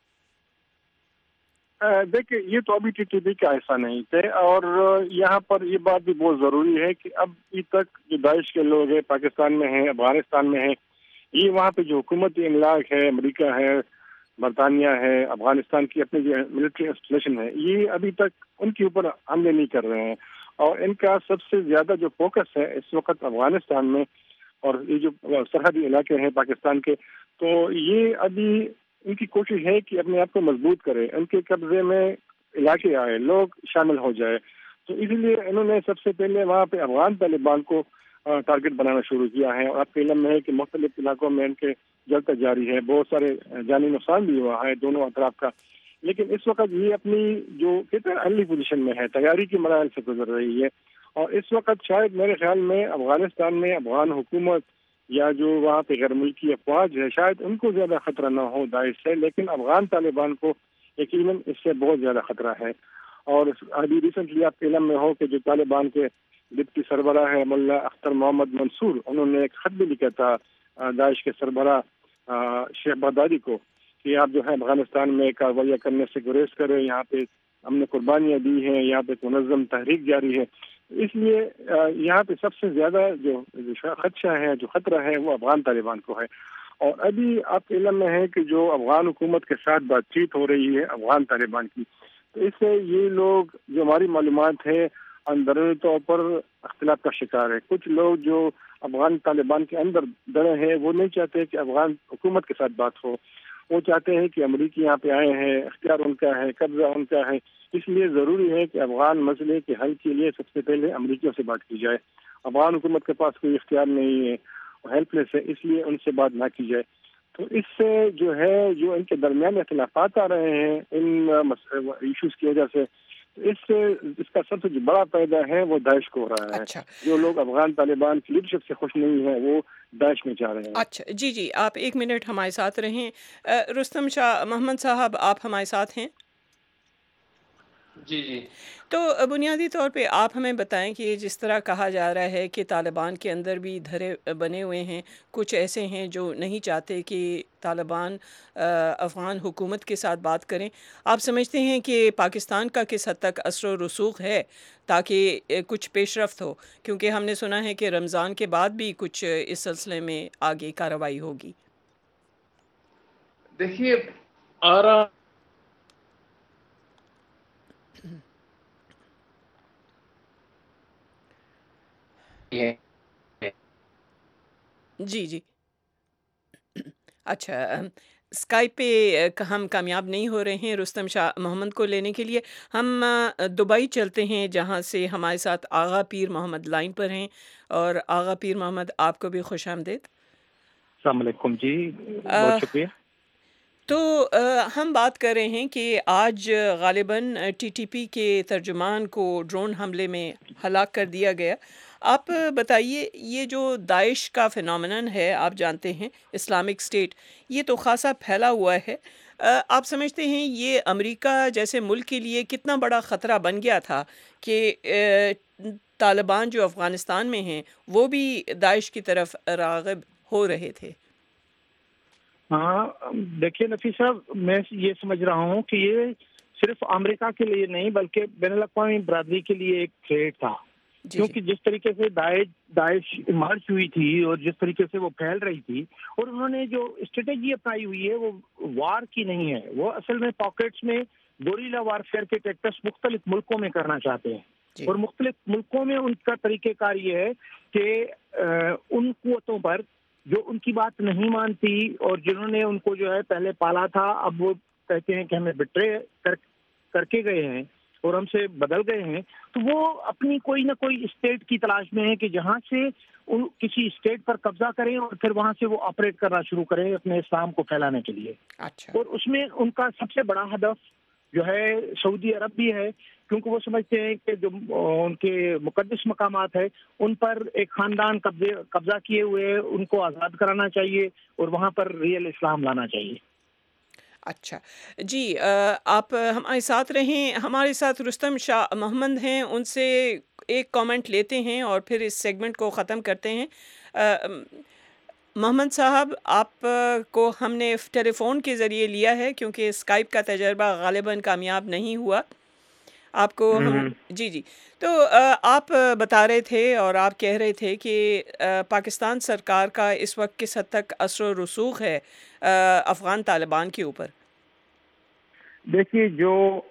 دیکھیں، یہ تو ابھی ٹی ٹی پی کا ایسا نہیں تھے، اور یہاں پر یہ بات بھی بہت ضروری ہے کہ اب تک جو داعش کے لوگ ہیں پاکستان میں ہیں، افغانستان میں ہیں، یہ وہاں پہ جو حکومتی املاک ہے، امریکہ ہے، برطانیہ ہے، افغانستان کی اپنی جو ملٹری انسٹالیشن ہے، یہ ابھی تک ان کے اوپر حملے نہیں کر رہے ہیں، اور ان کا سب سے زیادہ جو فوکس ہے اس وقت افغانستان میں، اور یہ جو سرحدی علاقے ہیں پاکستان کے، تو یہ ابھی ان کی کوشش ہے کہ اپنے آپ کو مضبوط کرے، ان کے قبضے میں علاقے آئے، لوگ شامل ہو جائے، تو اسی لیے انہوں نے سب سے پہلے وہاں پہ افغان طالبان کو ٹارگٹ بنانا شروع کیا ہے، اور آپ کے علم میں ہے کہ مختلف علاقوں میں ان کے جلتا جاری ہے، بہت سارے جانی نقصان بھی ہوا ہے دونوں اطراف کا، لیکن اس وقت یہ اپنی جو کہتے ہیں ارلی پوزیشن میں ہے، تیاری کی مراحل سے گزر رہی ہے، اور اس وقت شاید میرے خیال میں افغانستان میں افغان حکومت یا جو وہاں پہ غیر ملکی افواج ہے شاید ان کو زیادہ خطرہ نہ ہو داعش سے، لیکن افغان طالبان کو یقیناً اس سے بہت زیادہ خطرہ ہے۔ اور ابھی ریسنٹلی آپ کے علم میں ہو کہ جو طالبان کے ڈپٹی سربراہ ہے ملا اختر محمد منصور، انہوں نے ایک خط بھی لکھا تھا داعش کے سربراہ شیخ بغدادی کو کہ آپ جو ہے افغانستان میں کارروائیاں کرنے سے گریز کریں، یہاں پہ ہم نے قربانیاں دی ہیں، یہاں پہ منظم تحریک جاری ہے، اس لیے یہاں پہ سب سے زیادہ جو خدشہ ہے، جو خطرہ ہے، وہ افغان طالبان کو ہے۔ اور ابھی آپ کے علم میں ہے کہ جو افغان حکومت کے ساتھ بات چیت ہو رہی ہے افغان طالبان کی، تو اس سے یہ لوگ جو ہماری معلومات ہے اندرونی طور پر اختلاف کا شکار ہے۔ کچھ لوگ جو افغان طالبان کے اندر ڈرے ہیں وہ نہیں چاہتے کہ افغان حکومت کے ساتھ بات ہو، وہ چاہتے ہیں کہ امریکی یہاں پہ آئے ہیں، اختیار ان کا ہے، قبضہ ان کا ہے، اس لیے ضروری ہے کہ افغان مسئلے کے حل کے لیے سب سے پہلے امریکیوں سے بات کی جائے۔ افغان حکومت کے پاس کوئی اختیار نہیں ہے، ہیلپ لیس ہے، اس لیے ان سے بات نہ کی جائے۔ تو اس سے جو ہے جو ان کے درمیان اختلافات آ رہے ہیں ان ایشوز کی وجہ سے، اس سے اس کا سب سے جو بڑا فائدہ ہے وہ داعش کو ہو رہا ہے۔ اچھا جو لوگ افغان طالبان کی لیڈرشپ سے خوش نہیں ہیں وہ داعش میں جا رہے ہیں۔ اچھا جی جی، آپ ایک منٹ ہمارے ساتھ رہیں۔ رستم شاہ محمد صاحب آپ ہمارے ساتھ ہیں؟ جی جی تو بنیادی طور پہ آپ ہمیں بتائیں کہ جس طرح کہا جا رہا ہے کہ طالبان کے اندر بھی دھرے بنے ہوئے ہیں، کچھ ایسے ہیں جو نہیں چاہتے کہ طالبان افغان حکومت کے ساتھ بات کریں، آپ سمجھتے ہیں کہ پاکستان کا کس حد تک اثر و رسوخ ہے تاکہ کچھ پیش رفت ہو؟ کیونکہ ہم نے سنا ہے کہ رمضان کے بعد بھی کچھ اس سلسلے میں آگے کارروائی ہوگی۔ دیکھیے آرا جی جی اچھا، اسکائپ پہ ہم کامیاب نہیں ہو رہے ہیں رستم شاہ محمد کو لینے کے لیے، ہم دبئی چلتے ہیں جہاں سے ہمارے ساتھ آغا پیر محمد لائن پر ہیں، اور آغا پیر محمد آپ کو بھی خوش آمدید۔ السلام علیکم جی، بہت شکریہ۔ تو ہم بات کر رہے ہیں کہ آج غالباً ٹی ٹی پی کے ترجمان کو ڈرون حملے میں ہلاک کر دیا گیا۔ آپ بتائیے، یہ جو داعش کا فینومینن ہے، آپ جانتے ہیں اسلامک اسٹیٹ، یہ تو خاصا پھیلا ہوا ہے، آپ سمجھتے ہیں یہ امریکہ جیسے ملک کے لیے کتنا بڑا خطرہ بن گیا تھا کہ طالبان جو افغانستان میں ہیں وہ بھی داعش کی طرف راغب ہو رہے تھے؟ ہاں دیکھیے نفیس صاحب، میں یہ سمجھ رہا ہوں کہ یہ صرف امریکہ کے لیے نہیں بلکہ بین الاقوامی برادری کے لیے ایک تھریٹ تھا، जी क्योंकि जी जिस तरीके से दाइश दाइश इमर्ज हुई थी और जिस तरीके से वो फैल रही थी, और उन्होंने जो स्ट्रेटेजी अपनाई हुई है वो वार की नहीं है, वो असल में पॉकेट्स में गोरिल्ला वारफेयर के टैक्टिक्स मुख्तलिफ मुल्कों में करना चाहते हैं। जी और मुख्तलिफ मुल्कों में उनका तरीक़ेकार ये है कि अ, उन कुव्वतों पर जो उनकी बात नहीं मानती और जिन्होंने उनको जो है पहले पाला था, अब वो कहते हैं कि हमें बिट्रे कर करके गए हैं और हमसे बदल गए हैं, तो वो अपनी कोई ना कोई स्टेट की तलाश में है कि जहाँ से उन किसी स्टेट पर कब्जा करें और फिर वहाँ से वो ऑपरेट करना शुरू करें अपने इस्लाम को फैलाने के लिए। अच्छा और उसमें उनका सबसे बड़ा हदफ जो है सऊदी अरब भी है, क्योंकि वो समझते हैं कि जो उनके मुकद्दस मकामात है उन पर एक ख़ानदान कब्जे कब्जा किए हुए, उनको आज़ाद कराना चाहिए और वहाँ पर रियल इस्लाम लाना चाहिए। अच्छा जी, अ, आप हमारे साथ रहें। हमारे साथ रुस्तम शाह मोहम्मद हैं, उनसे एक कमेंट लेते हैं और फिर इस सेगमेंट को ख़त्म करते हैं। अ, अम, मोहम्मद साहब, आप अ, को हमने टेलीफोन के ज़रिए लिया है क्योंकि स्काइप का तजर्बा गालिबन कामयाब नहीं हुआ। आपको हम हम्म। जी जी तो अ, आप अ, बता रहे थे और आप कह रहे थे कि अ, पाकिस्तान सरकार का इस वक्त किस हद तक असर और रसूख है अ, अफ़गान तालिबान के ऊपर। देखिए, जो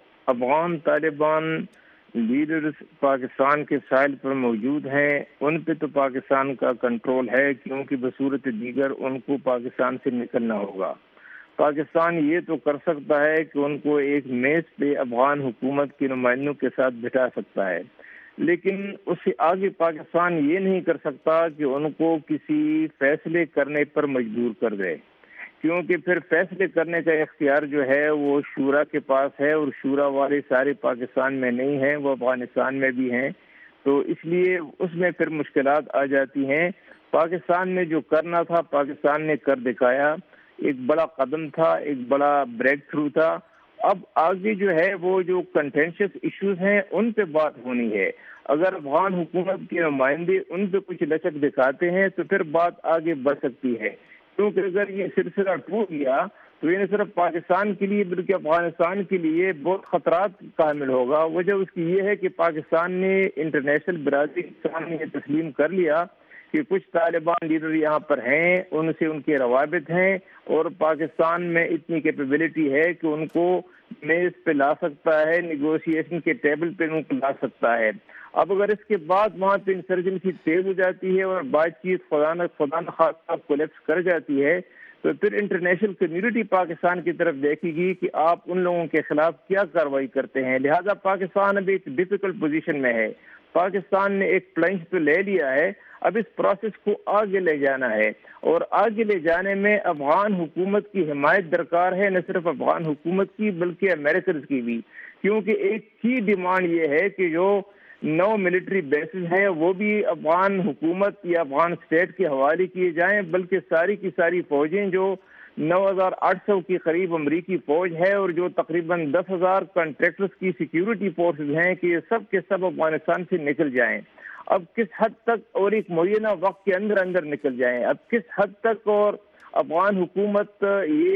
अफगान तालिबान लीडर्स पाकिस्तान के साइल पर मौजूद हैं, उन पे तो पाकिस्तान का कंट्रोल है, क्योंकि बसूरत दीगर उनको पाकिस्तान से निकलना होगा। पाकिस्तान ये तो कर सकता है कि उनको एक मेज पे अफगान हुकूमत के नुमाइंदों के साथ बिठा सकता है, लेकिन उससे आगे पाकिस्तान ये नहीं कर सकता कि उनको किसी फैसले करने पर मजबूर कर दे, क्योंकि फिर फैसले करने का इख्तियार जो है वो शूरा के पास है, और शूरा वाले सारे पाकिस्तान में नहीं हैं, वो अफगानिस्तान में भी हैं, तो इसलिए उसमें फिर मुश्किलात आ जाती हैं। पाकिस्तान ने जो करना था पाकिस्तान ने कर दिखाया, एक बड़ा कदम था, एक बड़ा ब्रेक थ्रू था। अब आगे जो है वो जो कंटेंशियस इश्यूज हैं उन पे बात होनी है। अगर अफगान हुकूमत के नुमाइंदे उन पे कुछ लचक दिखाते हैं तो फिर बात आगे बढ़ सकती है, क्योंकि अगर ये सिलसिला टूट गया तो ये न सिर्फ पाकिस्तान के लिए बल्कि अफगानिस्तान के लिए बहुत खतरात का हामिल होगा। वजह उसकी ये है कि पाकिस्तान ने इंटरनेशनल बिरादरी के सामने ये तस्लीम कर लिया कि कुछ तालिबान लीडर यहाँ पर हैं, उनसे उनके रवाबित हैं, और पाकिस्तान में इतनी कैपेबिलिटी है कि उनको मेज पे ला सकता है, निगोशिएशन के टेबल पे उनको ला सकता है। अब अगर इसके बाद वहाँ पे इंसर्जेंसी तेज हो जाती है और बातचीत खुदा न खुदा न खासा कोलैप्स कर जाती है, तो फिर इंटरनेशनल कम्युनिटी पाकिस्तान की तरफ देखेगी कि आप उन लोगों के खिलाफ क्या कार्रवाई करते हैं। लिहाजा पाकिस्तान अभी एक डिफिकल्ट पोजीशन में है। पाकिस्तान ने एक प्लंज तो ले लिया है, अब इस प्रोसेस को आगे ले जाना है, और आगे ले जाने में अफगान हुकूमत की हिमायत दरकार है, न सिर्फ अफगान हुकूमत की बल्कि अमेरिकन की भी, क्योंकि एक की डिमांड ये है कि जो नौ मिलिट्री बेसिस हैं वो भी अफगान हुकूमत या अफगान स्टेट के हवाले किए जाएं, बल्कि सारी की सारी फौजें जो नौ हज़ार आठ सौ के करीब अमरीकी फौज है और जो तकरीबन दस हज़ार कॉन्ट्रैक्टर्स की सिक्योरिटी फोर्सेस हैं, कि ये सब के सब अफगानिस्तान से निकल जाएं। अब किस हद तक और एक मुय्यना वक्त के अंदर अंदर निकल जाएं, अब किस हद तक और अफगान हुकूमत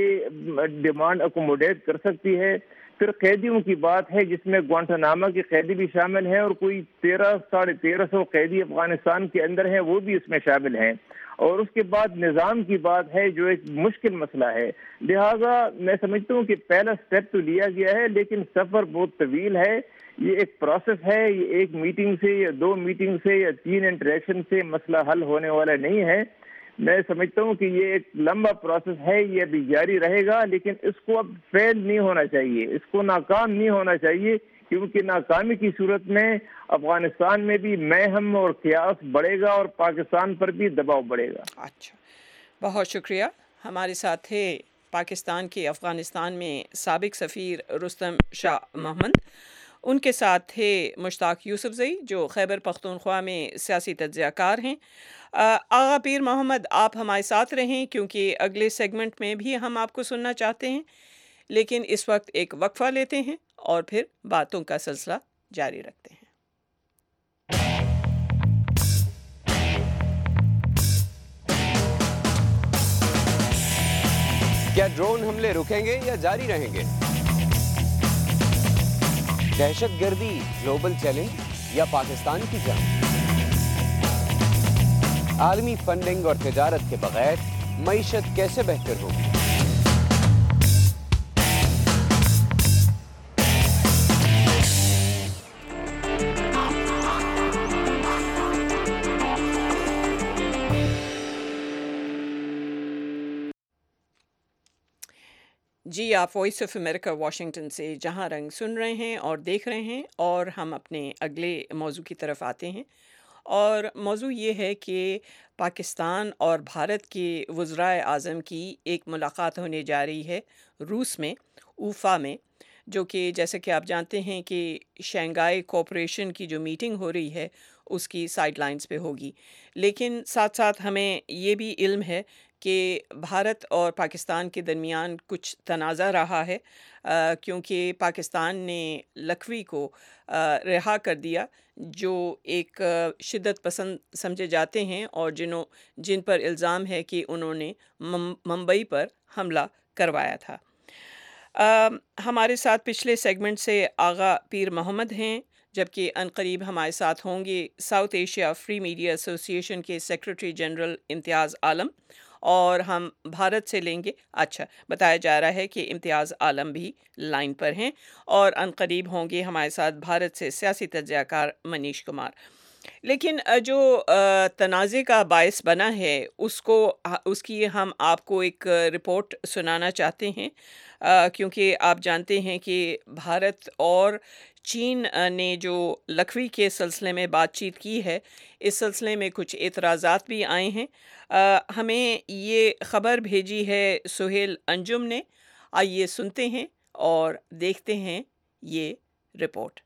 ये डिमांड अकोमोडेट कर सकती है। फिर कैदियों की बात है, जिसमें ग्वांटानामा के कैदी भी शामिल हैं, और कोई तेरह साढ़े तेरह सौ कैदी अफगानिस्तान के अंदर हैं, वो भी इसमें शामिल हैं। और उसके बाद निज़ाम की बात है, जो एक मुश्किल मसला है। लिहाजा मैं समझता हूँ कि पहला स्टेप तो लिया गया है, लेकिन सफ़र बहुत तवील है। ये एक प्रोसेस है, ये एक मीटिंग से या दो मीटिंग से या तीन इंटरेक्शन से मसला हल होने वाला नहीं है। मैं समझता हूँ कि ये एक लंबा प्रोसेस है, ये अभी जारी रहेगा, लेकिन इसको अब फेल नहीं होना चाहिए, इसको नाकाम नहीं होना चाहिए, क्योंकि नाकामी की सूरत में अफगानिस्तान में भी महम और क़यास बढ़ेगा और पाकिस्तान पर भी दबाव बढ़ेगा। अच्छा, बहुत शुक्रिया। हमारे साथ थे पाकिस्तान के अफ़गानिस्तान में साबिक सफ़ीर रुस्तम शाह मोहम्मद, उनके साथ थे मुश्ताक यूसुफजई जो खैबर पख्तूनख्वा में सियासी तज्ज़ियाकार हैं। अ, आगा पीर मोहम्मद, आप हमारे साथ रहें क्योंकि अगले सेगमेंट में भी हम आपको सुनना चाहते हैं, लेकिन इस वक्त एक वक्फा लेते हैं और फिर बातों का सिलसिला जारी रखते हैं। क्या ड्रोन हमले रुकेंगे या जारी रहेंगे? दहशतगर्दी ग्लोबल चैलेंज या पाकिस्तान की जंग? عالمی فنڈنگ اور تجارت کے بغیر معیشت کیسے بہتر ہوگی؟ جی آپ وائس آف امریکہ واشنگٹن سے جہاں رنگ سن رہے ہیں اور دیکھ رہے ہیں، اور ہم اپنے اگلے موضوع کی طرف آتے ہیں، اور موضوع یہ ہے کہ پاکستان اور بھارت کے وزرائے اعظم کی ایک ملاقات ہونے جا رہی ہے روس میں، اوفا میں، جو کہ جیسے کہ آپ جانتے ہیں کہ شنگھائی کوآپریشن کی جو میٹنگ ہو رہی ہے اس کی سائیڈ لائنز پہ ہوگی، لیکن ساتھ ساتھ ہمیں یہ بھی علم ہے کہ بھارت اور پاکستان کے درمیان کچھ تنازع رہا ہے، آ، کیونکہ پاکستان نے لکھوی کو آ، رہا کر دیا، جو ایک آ، شدت پسند سمجھے جاتے ہیں اور جنہوں جن پر الزام ہے کہ انہوں نے مم- ممبئی پر حملہ کروایا تھا۔ آ، ہمارے ساتھ پچھلے سیگمنٹ سے آغا پیر محمد ہیں، جبکہ عنقریب ہمارے ساتھ ہوں گے ساؤتھ ایشیا فری میڈیا ایسوسی ایشن کے سیکرٹری جنرل امتیاز عالم، اور ہم بھارت سے لیں گے۔ اچھا، بتایا جا رہا ہے کہ امتیاز عالم بھی لائن پر ہیں، اور عنقریب ہوں گے ہمارے ساتھ بھارت سے سیاسی تجزیہ کار منیش کمار۔ لیکن آ، جو آ، تنازع کا باعث بنا ہے اس کو آ، اس کی ہم آپ کو ایک آ، رپورٹ سنانا چاہتے ہیں، آ، کیونکہ آپ جانتے ہیں کہ بھارت اور چین آ، نے جو لکھوی کے سلسلے میں بات چیت کی ہے، اس سلسلے میں کچھ اعتراضات بھی آئے ہیں۔ آ، ہمیں یہ خبر بھیجی ہے سہیل انجم نے، آئیے سنتے ہیں اور دیکھتے ہیں یہ رپورٹ۔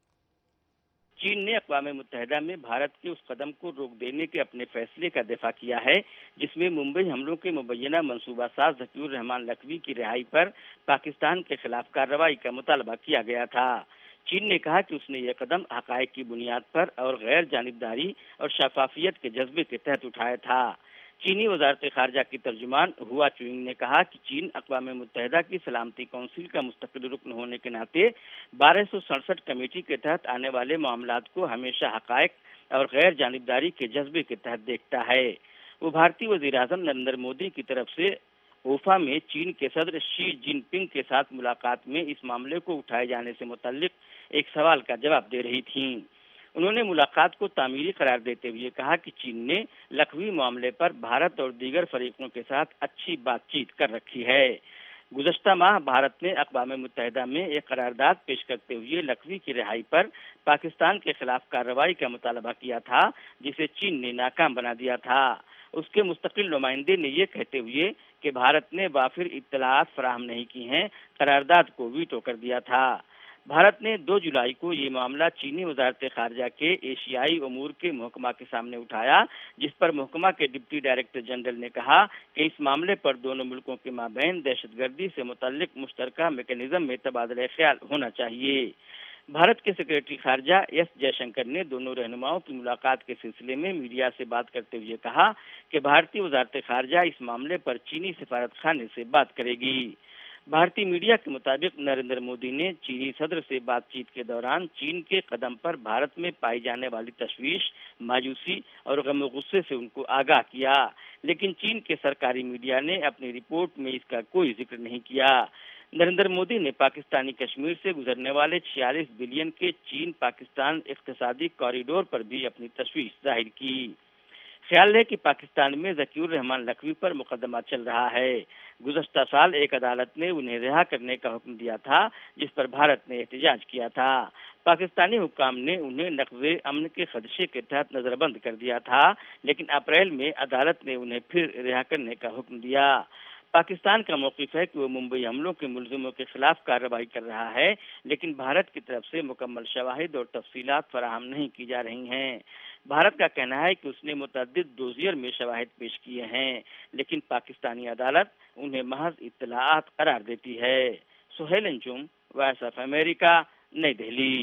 چین نے اقوام متحدہ میں بھارت کے اس قدم کو روک دینے کے اپنے فیصلے کا دفاع کیا ہے جس میں ممبئی حملوں کے مبینہ منصوبہ ساز ذکی الرحمان لکھوی کی رہائی پر پاکستان کے خلاف کارروائی کا مطالبہ کیا گیا تھا۔ چین نے کہا کہ اس نے یہ قدم حقائق کی بنیاد پر اور غیر جانبداری اور شفافیت کے جذبے کے تحت اٹھایا تھا۔ چینی وزارت خارجہ کی ترجمان ہوا چونگ نے کہا کہ چین اقوام متحدہ کی سلامتی کونسل کا مستقل رکن ہونے کے ناطے بارہ سو سڑسٹھ کمیٹی کے تحت آنے والے معاملات کو ہمیشہ حقائق اور غیر جانبداری کے جذبے کے تحت دیکھتا ہے۔ وہ بھارتی وزیر اعظم نریندر مودی کی طرف سے اوفا میں چین کے صدر شی جن پنگ کے ساتھ ملاقات میں اس معاملے کو اٹھائے جانے سے متعلق ایک سوال کا جواب دے رہی تھیں۔ انہوں نے ملاقات کو تعمیری قرار دیتے ہوئے کہا کہ چین نے لکھوی معاملے پر بھارت اور دیگر فریقوں کے ساتھ اچھی بات چیت کر رکھی ہے۔ گزشتہ ماہ بھارت نے اقوام متحدہ میں ایک قرارداد پیش کرتے ہوئے لکھوی کی رہائی پر پاکستان کے خلاف کارروائی کا مطالبہ کیا تھا، جسے چین نے ناکام بنا دیا تھا۔ اس کے مستقل نمائندے نے یہ کہتے ہوئے کہ بھارت نے وافر اطلاعات فراہم نہیں کی ہیں، قرارداد کو ویٹو کر دیا تھا۔ بھارت نے دو جولائی کو یہ معاملہ چینی وزارت خارجہ کے ایشیائی امور کے محکمہ کے سامنے اٹھایا، جس پر محکمہ کے ڈپٹی ڈائریکٹر جنرل نے کہا کہ اس معاملے پر دونوں ملکوں کے مابین دہشت گردی سے متعلق مشترکہ میکینزم میں تبادلہ خیال ہونا چاہیے۔ بھارت کے سیکرٹری خارجہ ایس جے شنکر نے دونوں رہنماؤں کی ملاقات کے سلسلے میں میڈیا سے بات کرتے ہوئے کہا کہ بھارتی وزارت خارجہ اس معاملے پر چینی سفارت خانے سے بات کرے گی۔ بھارتی میڈیا کے مطابق نریندر مودی نے چینی صدر سے بات چیت کے دوران چین کے قدم پر بھارت میں پائی جانے والی تشویش، مایوسی اور غم و غصے سے ان کو آگاہ کیا، لیکن چین کے سرکاری میڈیا نے اپنی رپورٹ میں اس کا کوئی ذکر نہیں کیا۔ نریندر مودی نے پاکستانی کشمیر سے گزرنے والے چھیالیس بلین کے چین پاکستان اقتصادی کوریڈور پر بھی اپنی تشویش ظاہر کی۔ خیال ہے کہ پاکستان میں ذکی الرحمان لکھوی پر مقدمہ چل رہا ہے۔ گزشتہ سال ایک عدالت نے انہیں رہا کرنے کا حکم دیا تھا، جس پر بھارت نے احتجاج کیا تھا۔ پاکستانی حکام نے انہیں نقض امن کے خدشے کے تحت نظر بند کر دیا تھا، لیکن اپریل میں عدالت نے انہیں پھر رہا کرنے کا حکم دیا۔ پاکستان کا موقف ہے کہ وہ ممبئی حملوں کے ملزموں کے خلاف کارروائی کر رہا ہے، لیکن بھارت کی طرف سے مکمل شواہد اور تفصیلات فراہم نہیں کی جا رہی ہیں۔ بھارت کا کہنا ہے کہ اس نے متعدد ڈوزیئر میں شواہد پیش کیے ہیں، لیکن پاکستانی عدالت انہیں محض اطلاعات قرار دیتی ہے۔ Sohail Anjum, voice of America, New Delhi.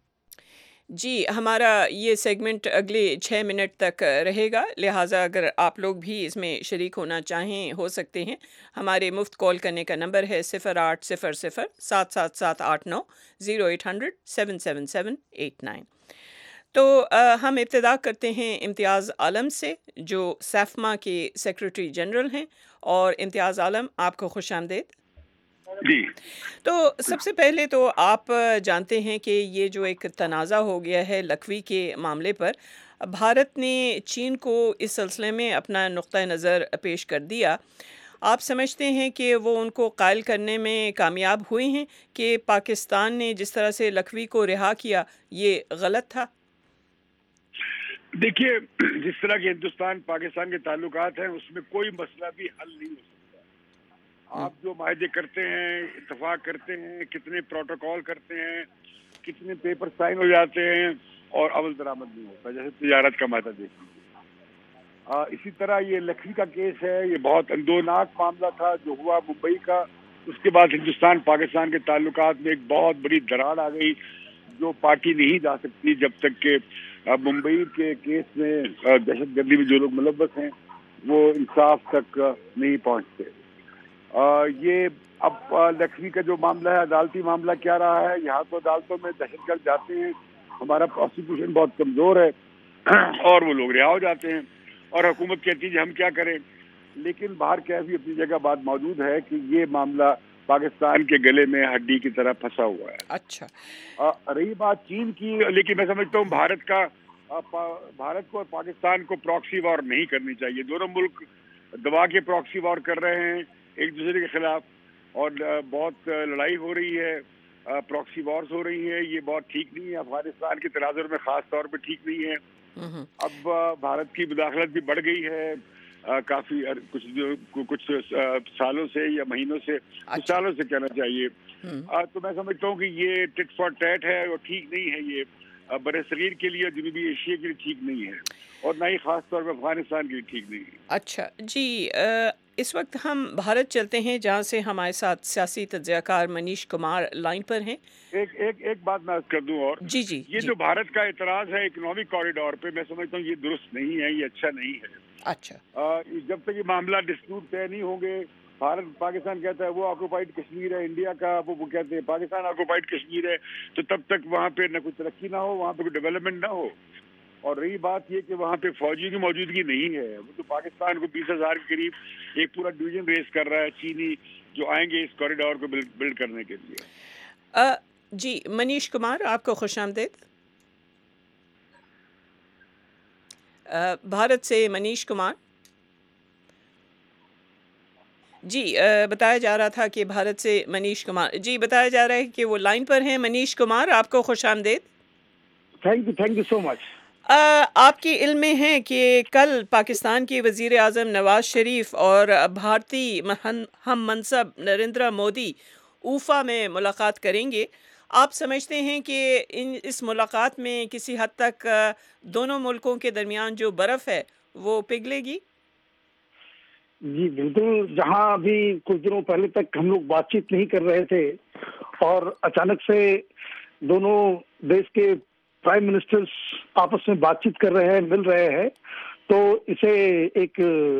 جی ہمارا یہ سیگمنٹ اگلے چھ منٹ تک رہے گا، لہٰذا اگر آپ لوگ بھی اس میں شریک ہونا چاہیں ہو سکتے ہیں۔ ہمارے مفت کال کرنے کا نمبر ہے صفر آٹھ صفر صفر سات سات سات آٹھ نو zero eight hundred seven seven seven eight nine. تو ہم ابتدا کرتے ہیں امتیاز عالم سے جو سیفما کے سیکریٹری جنرل ہیں، اور امتیاز عالم آپ کو خوش آمدید۔ جی تو سب سے پہلے تو آپ جانتے ہیں کہ یہ جو ایک تنازع ہو گیا ہے لکھوی کے معاملے پر، بھارت نے چین کو اس سلسلے میں اپنا نقطہ نظر پیش کر دیا۔ آپ سمجھتے ہیں کہ وہ ان کو قائل کرنے میں کامیاب ہوئے ہیں کہ پاکستان نے جس طرح سے لکھوی کو رہا کیا یہ غلط تھا؟ دیکھیے، جس طرح کے ہندوستان پاکستان کے تعلقات ہیں اس میں کوئی مسئلہ بھی حل نہیں ہو سکتا۔ آپ جو معاہدے کرتے ہیں، اتفاق کرتے ہیں، کتنے پروٹوکول کرتے ہیں، کتنے پیپر سائن ہو جاتے ہیں اور عمل درآمد نہیں ہوتا، جیسے تجارت کا معاہدہ دیکھ لیجیے۔ اسی طرح یہ لکھوی کا کیس ہے، یہ بہت اندوناک معاملہ تھا جو ہوا ممبئی کا۔ اس کے بعد ہندوستان پاکستان کے تعلقات میں ایک بہت بڑی دراڑ آ گئی جو پارٹی نہیں جا سکتی جب تک کہ ممبئی کے کیس میں دہشت گردی میں جو لوگ ملوث ہیں وہ انصاف تک نہیں پہنچتے۔ یہ اب لکھوی کا جو معاملہ ہے، عدالتی معاملہ کیا رہا ہے، یہاں تو عدالتوں میں دہشت گرد جاتے ہیں، ہمارا پروسیکیوشن بہت کمزور ہے اور وہ لوگ رہا ہو جاتے ہیں اور حکومت کہتی ہے ہم کیا کریں۔ لیکن باہر کیفی اپنی جگہ بات موجود ہے کہ یہ معاملہ پاکستان کے گلے میں ہڈی کی طرح پھنسا ہوا ہے۔ اچھا، رہی بات چین کی، لیکن میں سمجھتا ہوں بھارت کا بھارت کو اور پاکستان کو پراکسی وار نہیں کرنی چاہیے۔ دونوں ملک دبا کے پراکسی وار کر رہے ہیں ایک دوسرے کے خلاف، اور بہت لڑائی ہو رہی ہے، پراکسی وارز ہو رہی ہیں۔ یہ بہت ٹھیک نہیں ہے، افغانستان کے تناظر میں خاص طور پہ ٹھیک نہیں ہے۔ اب بھارت کی مداخلت بھی بڑھ گئی ہے کافی، کچھ کچھ سالوں سے یا مہینوں سے، کچھ سالوں سے کہنا چاہیے۔ تو میں سمجھتا ہوں کہ یہ ٹٹ فار ٹیٹ ہے اور ٹھیک نہیں ہے، یہ بر صغیر کے لیے، جنوبی ایشیا کے لیے ٹھیک نہیں ہے، اور نہ ہی خاص طور پہ افغانستان کے لیے ٹھیک نہیں ہے۔ اچھا جی، اس وقت ہم بھارت چلتے ہیں جہاں سے ہمارے ساتھ سیاسی تجزیہ کار منیش کمار لائن پر ہیں۔ ایک ایک ایک بات میں کر دوں، اور جی جی یہ جی جو بھارت کا اعتراض ہے اکنامک کوریڈور پہ، میں سمجھتا ہوں یہ درست نہیں ہے، یہ اچھا نہیں ہے۔ اچھا، جب تک یہ معاملہ ڈسپیوٹ طے نہیں ہوں گے، بھارت پاکستان کہتا ہے وہ آکوپائڈ کشمیر ہے، انڈیا کا وہ وہ کہتے ہیں پاکستان آکوپائڈ کشمیر ہے، تو تب تک وہاں پہ نہ کوئی ترقی نہ ہو، وہاں پہ کوئی ڈیولپمنٹ نہ ہو۔ اور رہی بات یہ کہ وہاں پہ فوجی کی موجودگی نہیں ہے، وہ تو پاکستان کو بیس ہزار کے قریب ایک پورا ڈویژن ریز کر رہا ہے چینی، جو آئیں گے اس کوریڈور کو بلڈ کرنے کے لیے۔ جی منیش کمار، آپ کو خوش آمدید۔ بھارت سے منیش کمار جی، بتایا جا رہا تھا کہ بھارت سے منیش کمار جی بتایا جا رہا ہے کہ وہ لائن پر ہیں۔ منیش کمار، آپ کو خوش آمدید۔ Thank you thank you so much. آپ کے علم میں ہے کہ کل پاکستان کے وزیر اعظم نواز شریف اور بھارتی ہم منصب نریندر مودی اوفا میں ملاقات کریں گے۔ آپ سمجھتے ہیں کہ ان اس ملاقات میں کسی حد تک دونوں ملکوں کے درمیان جو برف ہے وہ پگھلے گی؟ جی بالکل، جہاں ابھی کچھ دنوں پہلے تک ہم لوگ بات چیت نہیں کر رہے تھے اور اچانک سے دونوں دیش کے پرائم منسٹرز آپس میں بات چیت کر رہے ہیں، مل رہے ہیں، تو اسے ایک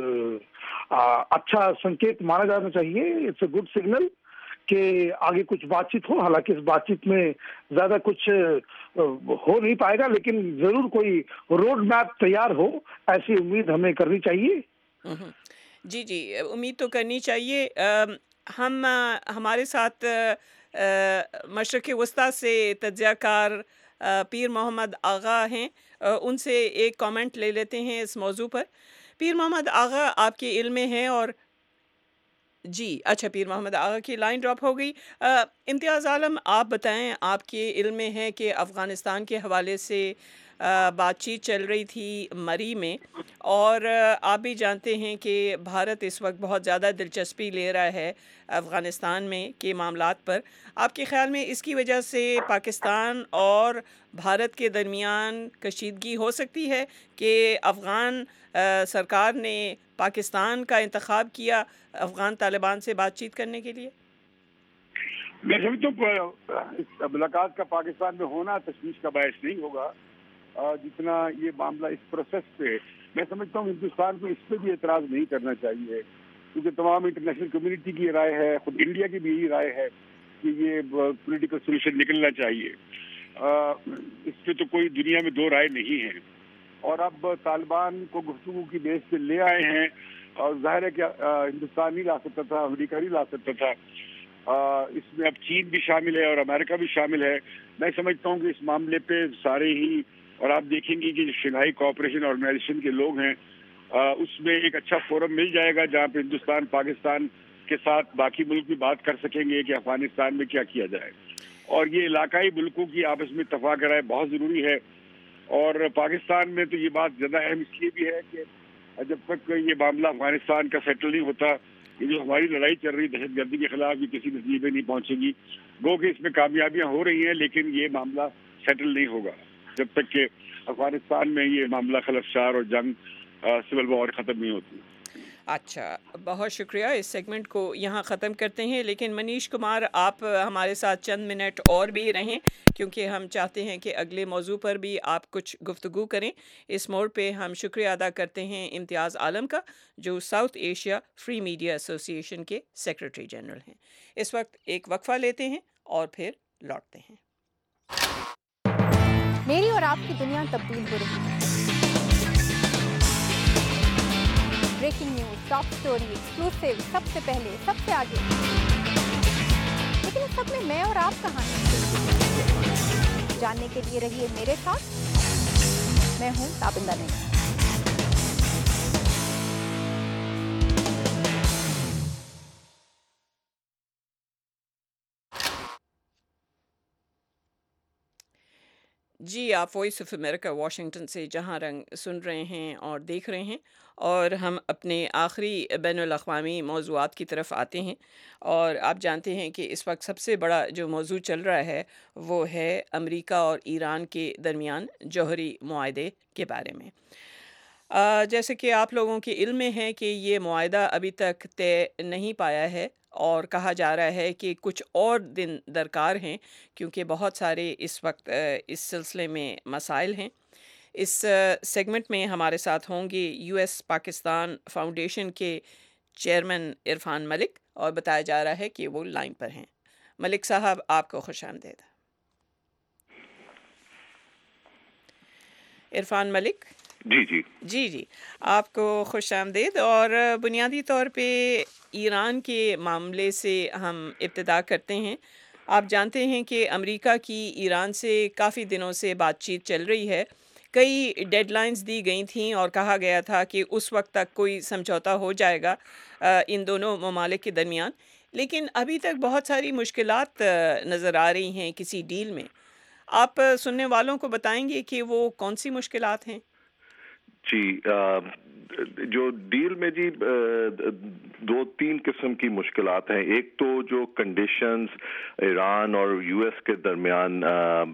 اچھا سنکیت مانا جانا چاہیے۔ اٹس اے گڈ سگنل کہ آگے کچھ بات چیت ہو۔ حالانکہ اس بات چیت میں زیادہ کچھ ہو نہیں پائے گا، لیکن ضرور کوئی روڈ میپ تیار ہو، ایسی امید ہمیں کرنی چاہیے۔ جی جی، امید تو کرنی چاہیے۔ ہم ہمارے ساتھ مشرق وسطیٰ سے تجزیہ کار پیر محمد آغا ہیں، ان سے ایک کامنٹ لے لیتے ہیں اس موضوع پر۔ پیر محمد آغا، آپ کے علم میں ہے اور جی اچھا، پیر محمد آغا کی لائن ڈراپ ہو گئی۔ امتیاز عالم، آپ بتائیں، آپ کے علم میں ہے کہ افغانستان کے حوالے سے بات چیت چل رہی تھی مری میں، اور آپ بھی جانتے ہیں کہ بھارت اس وقت بہت زیادہ دلچسپی لے رہا ہے افغانستان میں کے معاملات پر۔ آپ کے خیال میں اس کی وجہ سے پاکستان اور بھارت کے درمیان کشیدگی ہو سکتی ہے کہ افغان سرکار نے پاکستان کا انتخاب کیا افغان طالبان سے بات چیت کرنے کے لیے؟ میں سمجھتا ہوں اس ملاقات کا پاکستان میں ہونا تشویش کا باعث نہیں ہوگا جتنا یہ معاملہ اس پروسیس پہ۔ میں سمجھتا ہوں ہندوستان کو اس پہ بھی اعتراض نہیں کرنا چاہیے، کیونکہ تمام انٹرنیشنل کمیونٹی کی رائے ہے، خود انڈیا کی بھی یہی رائے ہے کہ یہ پولیٹیکل سولوشن نکلنا چاہیے۔ اس پہ تو کوئی دنیا میں دو رائے نہیں ہے. اور اب طالبان کو گفتگو کی بیس پہ لے آئے ہیں اور ظاہر ہے کہ ہندوستان نہیں لا سکتا تھا, امریکہ نہیں لا سکتا تھا, اس میں اب چین بھی شامل ہے اور امریکہ بھی شامل ہے. میں سمجھتا ہوں کہ اس معاملے پہ سارے ہی, اور آپ دیکھیں گے کہ جو شنگھائی کوآپریشن آرگنائزیشن کے لوگ ہیں اس میں ایک اچھا فورم مل جائے گا جہاں پہ ہندوستان پاکستان کے ساتھ باقی ملک بھی بات کر سکیں گے کہ افغانستان میں کیا کیا جائے. اور یہ علاقائی ملکوں کی آپس میں اتفاق رائے بہت ضروری ہے. اور پاکستان میں تو یہ بات زیادہ اہم اس لیے بھی ہے کہ جب تک یہ معاملہ افغانستان کا سیٹل نہیں ہوتا, یہ جو ہماری لڑائی چل رہی دہشت گردی کے خلاف, یہ کسی نتیجے میں نہیں پہنچے گی. گو کہ اس میں کامیابیاں ہو رہی ہیں لیکن یہ معاملہ سیٹل نہیں ہوگا جب تک کہ افغانستان میں یہ معاملہ خلفشار اور جنگ سول وار ختم نہیں ہوتی. اچھا, بہت شکریہ. اس سیگمنٹ کو یہاں ختم کرتے ہیں, لیکن منیش کمار آپ ہمارے ساتھ چند منٹ اور بھی رہیں کیونکہ ہم چاہتے ہیں کہ اگلے موضوع پر بھی آپ کچھ گفتگو کریں. اس موڑ پہ ہم شکریہ ادا کرتے ہیں امتیاز عالم کا, جو ساؤتھ ایشیا فری میڈیا ایسوسی ایشن کے سیکرٹری جنرل ہیں. اس وقت ایک وقفہ لیتے ہیں اور پھر لوٹتے ہیں. میری اور آپ کی دنیا تبدیل ہو رہی ہے. Breaking news, top story, exclusive, سب سے پہلے, سب سے آگے. لیکن اس سب میں میں اور آپ کہاں ہیں؟ جاننے کے لیے رہیے میرے ساتھ. میں ہوں تابندہ نہیں. جی, آپ وائس آف امریکہ واشنگٹن سے جہاں رنگ سن رہے ہیں اور دیکھ رہے ہیں, اور ہم اپنے آخری بین الاقوامی موضوعات کی طرف آتے ہیں. اور آپ جانتے ہیں کہ اس وقت سب سے بڑا جو موضوع چل رہا ہے وہ ہے امریکہ اور ایران کے درمیان جوہری معاہدے کے بارے میں. آ, جیسے کہ آپ لوگوں کے علم میں ہے کہ یہ معاہدہ ابھی تک طے نہیں پایا ہے, اور کہا جا رہا ہے کہ کچھ اور دن درکار ہیں کیونکہ بہت سارے اس وقت اس سلسلے میں مسائل ہیں. اس سیگمنٹ میں ہمارے ساتھ ہوں گے یو ایس پاکستان فاؤنڈیشن کے چیئرمین عرفان ملک, اور بتایا جا رہا ہے کہ وہ لائن پر ہیں. ملک صاحب, آپ کو خوش آمدید. عرفان ملک. جی جی جی جی آپ کو خوش آمدید. اور بنیادی طور پہ ایران کے معاملے سے ہم ابتدا کرتے ہیں. آپ جانتے ہیں کہ امریکہ کی ایران سے کافی دنوں سے بات چیت چل رہی ہے. کئی ڈیڈ لائنز دی گئی تھیں اور کہا گیا تھا کہ اس وقت تک کوئی سمجھوتا ہو جائے گا ان دونوں ممالک کے درمیان, لیکن ابھی تک بہت ساری مشکلات نظر آ رہی ہیں کسی ڈیل میں. آپ سننے والوں کو بتائیں گے کہ وہ کون سی مشکلات ہیں؟ جی, جو ڈیل میں جی دو تین قسم کی مشکلات ہیں. ایک تو جو کنڈیشنز ایران اور یو ایس کے درمیان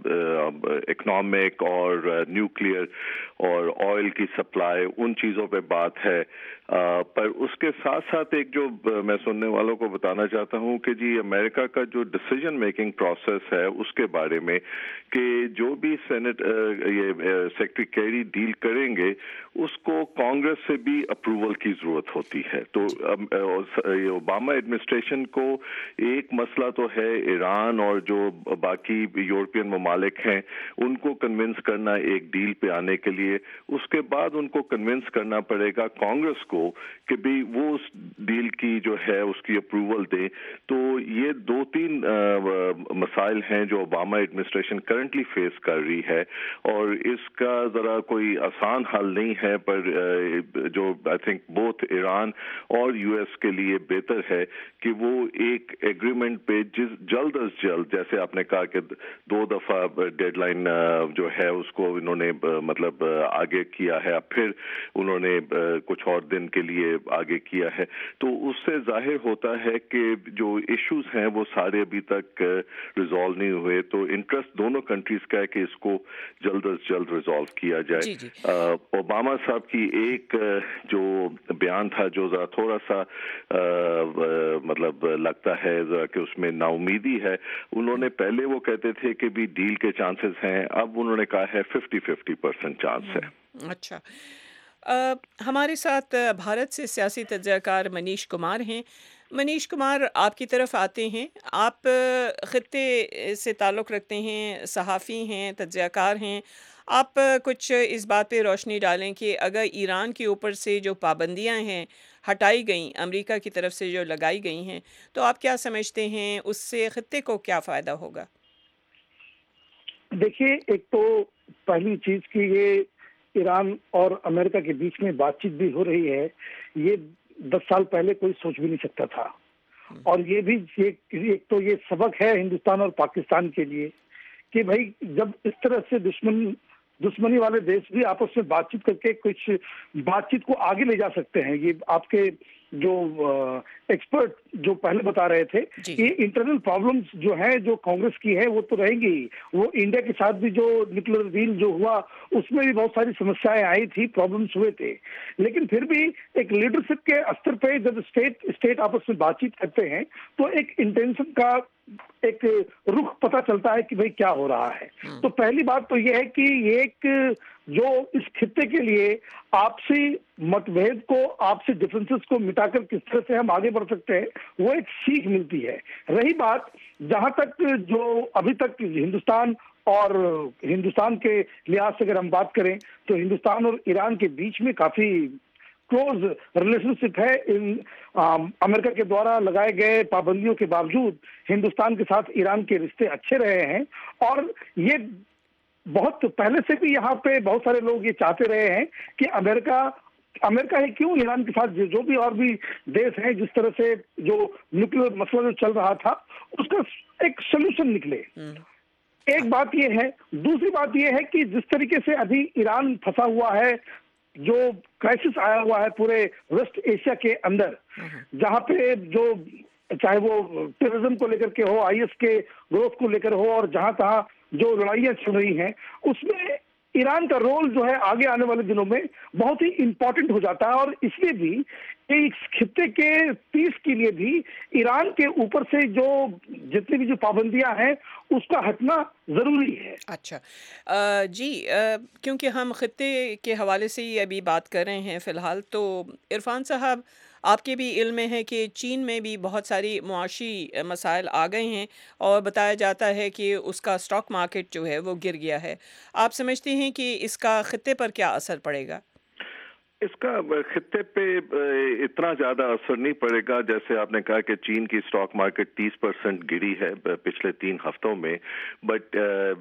اکنامک اور نیوکلیئر اور آئل کی سپلائی, ان چیزوں پہ بات ہے. پر اس کے ساتھ ساتھ ایک جو میں سننے والوں کو بتانا چاہتا ہوں کہ جی امریکہ کا جو ڈیسیجن میکنگ پروسیس ہے اس کے بارے میں, کہ جو بھی سینٹ یہ سیکرٹری کیری ڈیل کریں گے اس کو کانگریس سے بھی اپروول کی ضرورت ہوتی ہے. تو اوباما ایڈمنسٹریشن کو ایک مسئلہ تو ہے ایران اور جو باقی یورپین ممالک ہیں ان کو کنونس کرنا ایک ڈیل پہ آنے کے لیے. اس کے بعد ان کو کنونس کرنا پڑے گا کانگریس کو کہ بھی وہ اس ڈیل کی جو ہے اس کی اپروول دیں. تو یہ دو تین مسائل ہیں جو اوباما ایڈمنسٹریشن کرنٹلی فیس کر رہی ہے, اور اس کا ذرا کوئی آسان حل نہیں ہے, پر جو آئی تھنک بوتھ ایران اور یو ایس کے لیے بہتر ہے کہ وہ ایک ایگریمنٹ پہ جس جلد از جلد, جیسے آپ نے کہا کہ دو دفعہ ڈیڈ لائن جو ہے اس کو انہوں نے مطلب آگے کیا ہے, اب پھر انہوں نے کچھ اور دن کے لیے آگے کیا ہے. تو اس سے ظاہر ہوتا ہے کہ جو ایشوز ہیں وہ سارے ابھی تک ریزالو نہیں ہوئے. تو انٹرسٹ دونوں کنٹریز کا ہے کہ اس کو جلد از جلد ریزالو کیا جائے. جی جی. اوباما صاحب کی ایک جو بیان تھا جو ذرا تھوڑا سا مطلب لگتا ہے ذرا کہ اس میں نا امیدی ہے. انہوں نے پہلے وہ کہتے تھے کہ بھی ڈیل کے چانسز ہیں, اب انہوں نے کہا ہے ففٹی ففٹی پرسینٹ چانس ہے. اچھا, ہمارے ساتھ بھارت سے سیاسی تجزیہ کار منیش کمار ہیں. منیش کمار آپ کی طرف آتے ہیں. آپ خطے سے تعلق رکھتے ہیں، صحافی ہیں، تجزیہ کار ہیں. آپ کچھ اس بات پہ روشنی ڈالیں کہ اگر ایران کے اوپر سے جو پابندیاں ہیں ہٹائی گئیں، امریکہ کی طرف سے جو لگائی گئی ہیں، تو آپ کیا سمجھتے ہیں اس سے خطے کو کیا فائدہ ہوگا؟ دیکھیے، ایک تو پہلی چیز کہ یہ ایران اور امریکہ کے بیچ میں بات چیت بھی ہو رہی ہے، یہ دس سال پہلے کوئی سوچ بھی نہیں سکتا تھا. اور یہ بھی ایک تو یہ سبق ہے ہندوستان اور پاکستان کے لیے کہ بھائی جب اس طرح سے دشمن دشمنی والے دیش بھی آپس میں بات چیت کر کے کچھ بات چیت کو آگے لے جا سکتے ہیں. یہ آپ کے جو ایکسپرٹ جو پہلے بتا رہے تھے کہ انٹرنل پرابلمز جو ہیں جو کانگریس کی ہے وہ تو رہیں گی. وہ انڈیا کے ساتھ بھی جو نیوکلیر ڈیل جو ہوا اس میں بھی بہت ساری سمسیایں آئی تھی، پرابلمز ہوئے تھے. لیکن پھر بھی ایک لیڈرشپ کے استر پہ جب اسٹیٹ اسٹیٹ آپس میں بات چیت کرتے ہیں تو ایک انٹینشن کا ایک رخ پتہ چلتا ہے کہ بھئی کیا ہو رہا ہے. تو پہلی بات تو یہ ہے کہ یہ ایک جو اس خطے کے لیے آپسی متبھید کو، آپسی ڈفرینسز کو مٹا کر کس طرح سے ہم آگے بڑھ سکتے ہیں، وہ ایک سیکھ ملتی ہے. رہی بات جہاں تک جو ابھی تک ہندوستان اور ہندوستان کے لحاظ سے اگر ہم بات کریں تو ہندوستان اور ایران کے بیچ میں کافی کلوز ریلیشن شپ ہے. ان امریکہ کے دوارا لگائے گئے پابندیوں کے باوجود ہندوستان کے ساتھ ایران کے رشتے اچھے رہے ہیں. اور یہ بہت پہلے سے بھی یہاں پہ بہت سارے لوگ یہ چاہتے رہے ہیں کہ امریکہ امریکہ ہی کیوں ایران کے ساتھ جو بھی اور بھی دیش ہیں جس طرح سے جو نیوکلیر مسئلہ جو چل رہا تھا اس کا ایک سلوشن نکلے. ایک بات یہ ہے. دوسری بات یہ ہے کہ جس طریقے سے ابھی ایران پھنسا ہوا ہے، جو کرائسس آیا ہوا ہے پورے ویسٹ ایشیا کے اندر، جہاں پہ جو چاہے وہ ٹیررزم کو لے کر کے ہو، آئی ایس کے گروتھ کو لے کر ہو، اور جہاں تہاں جو لڑائیاں چل رہی ہیں، اس میں ایران کا رول جو ہے آگے آنے والے دنوں میں بہت ہی امپورٹنٹ ہو جاتا ہے. اور اس لیے بھی اس خطے کے پیس کے لیے بھی ایران کے اوپر سے جو جتنی بھی جو پابندیاں ہیں اس کا ہٹنا ضروری ہے. اچھا جی، کیونکہ ہم خطے کے حوالے سے ہی ابھی بات کر رہے ہیں فی الحال، تو عرفان صاحب آپ کے بھی علم میں ہے کہ چین میں بھی بہت ساری معاشی مسائل آ گئے ہیں اور بتایا جاتا ہے کہ اس کا اسٹاک مارکیٹ جو ہے وہ گر گیا ہے. آپ سمجھتے ہیں کہ اس کا خطے پر کیا اثر پڑے گا؟ اس کا خطے پہ اتنا زیادہ اثر نہیں پڑے گا. جیسے آپ نے کہا کہ چین کی اسٹاک مارکیٹ تیس پرسنٹ گری ہے پچھلے تین ہفتوں میں، بٹ